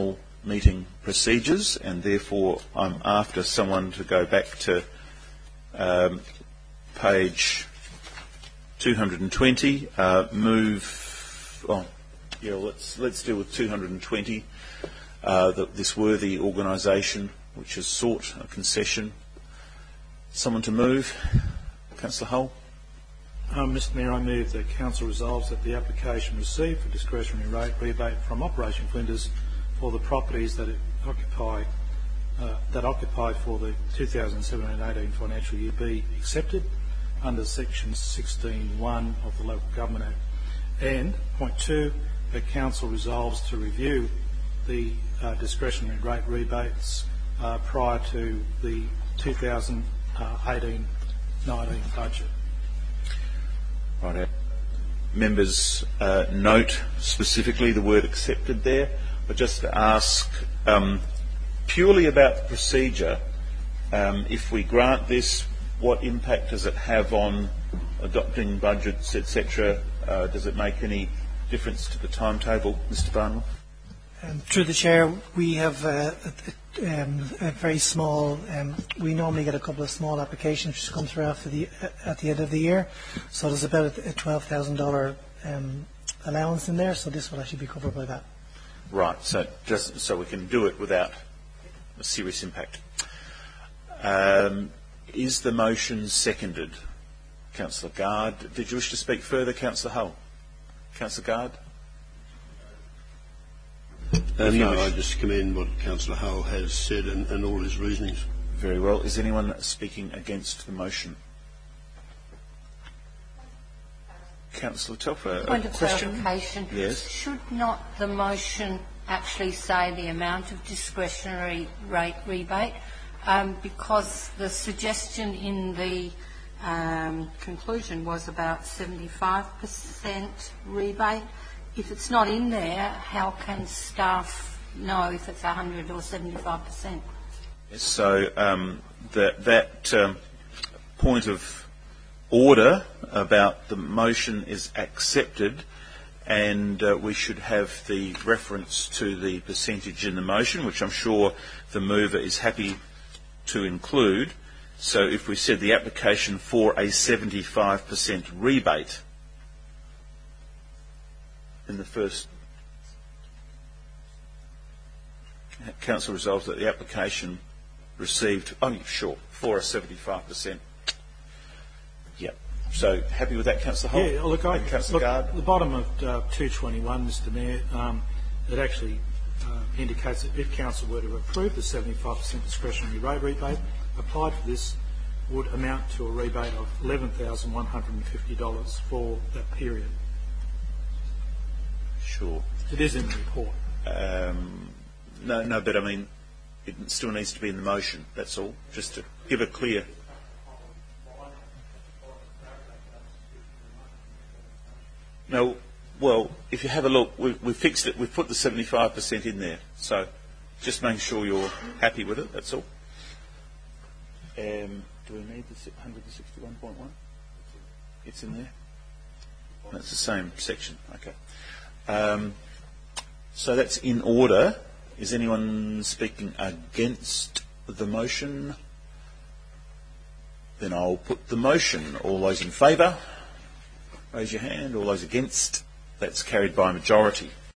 [SPEAKER 1] meeting procedures, and therefore I'm after someone to go back to um, page two hundred twenty, uh, move, oh, yeah, let's, let's deal with two hundred twenty, uh, the, this worthy organisation which has sought a concession. Someone to move? Councillor Hull?
[SPEAKER 20] Um, Mister Mayor, I move that Council resolves that the application received for discretionary rate rebate from Operation Flinders for the properties that it occupy uh, that occupied for the two thousand seventeen eighteen financial year be accepted under Section sixteen one of the Local Government Act. And point two, that Council resolves to review the uh, discretionary rate rebates uh, prior to the two thousand eighteen nineteen budget.
[SPEAKER 1] Right. Members uh, note specifically the word accepted there, but just to ask um, purely about the procedure, um, if we grant this, what impact does it have on adopting budgets, et cetera? Uh, does it make any difference to the timetable, Mister Barnwell?
[SPEAKER 16] Um, through the Chair, we have uh, a, um, a very small, um, we normally get a couple of small applications which come through after the, uh, at the end of the year. So there's about a twelve thousand dollars um, allowance in there, so this will actually be covered by that.
[SPEAKER 1] Right, so just so we can do it without a serious impact. Um, is the motion seconded? Councillor Guard. Did you wish to speak further, Councillor Hull? Councillor Guard?
[SPEAKER 8] Uh, no, I just commend what Councillor Hull has said and, and all his reasonings.
[SPEAKER 1] Very well. Is anyone speaking against the motion? Councillor Telfer,
[SPEAKER 11] Point
[SPEAKER 1] a
[SPEAKER 11] of
[SPEAKER 1] question?
[SPEAKER 11] clarification.
[SPEAKER 1] Yes.
[SPEAKER 11] Should not the motion actually say the amount of discretionary rate rebate? Um, because the suggestion in the um, conclusion was about seventy-five percent rebate. If it's not in there, how can staff know if it's one hundred or seventy-five percent?
[SPEAKER 1] So um, that, that um, point of order about the motion is accepted, and uh, we should have the reference to the percentage in the motion, which I'm sure the mover is happy to include. So if we said the application for a seventy-five percent rebate in the first, Council resolves that the application received, oh sure, for a seventy-five percent. Yep. So happy with that, Councillor Hull?
[SPEAKER 20] Yeah, look, I,
[SPEAKER 1] Councillor
[SPEAKER 20] look
[SPEAKER 1] Guard?
[SPEAKER 20] the bottom of uh, two twenty-one, Mister Mayor, um, it actually uh, indicates that if Council were to approve the seventy-five percent discretionary rate rebate, applied for this would amount to a rebate of eleven thousand one hundred fifty dollars for that period.
[SPEAKER 1] Sure.
[SPEAKER 20] It is in the report.
[SPEAKER 1] Um, no, no, but I mean, it still needs to be in the motion, that's all, just to give a clear... No, well, if you have a look, we, we fixed it, we've put the seventy-five percent in there, so just making sure you're happy with it, that's all. Um, do we need the one hundred sixty-one point one? It's in there? That's the same section, okay. Um, so that's in order. Is anyone speaking against the motion? Then I'll put the motion. All those in favour? Raise your hand. All those against? That's carried by majority.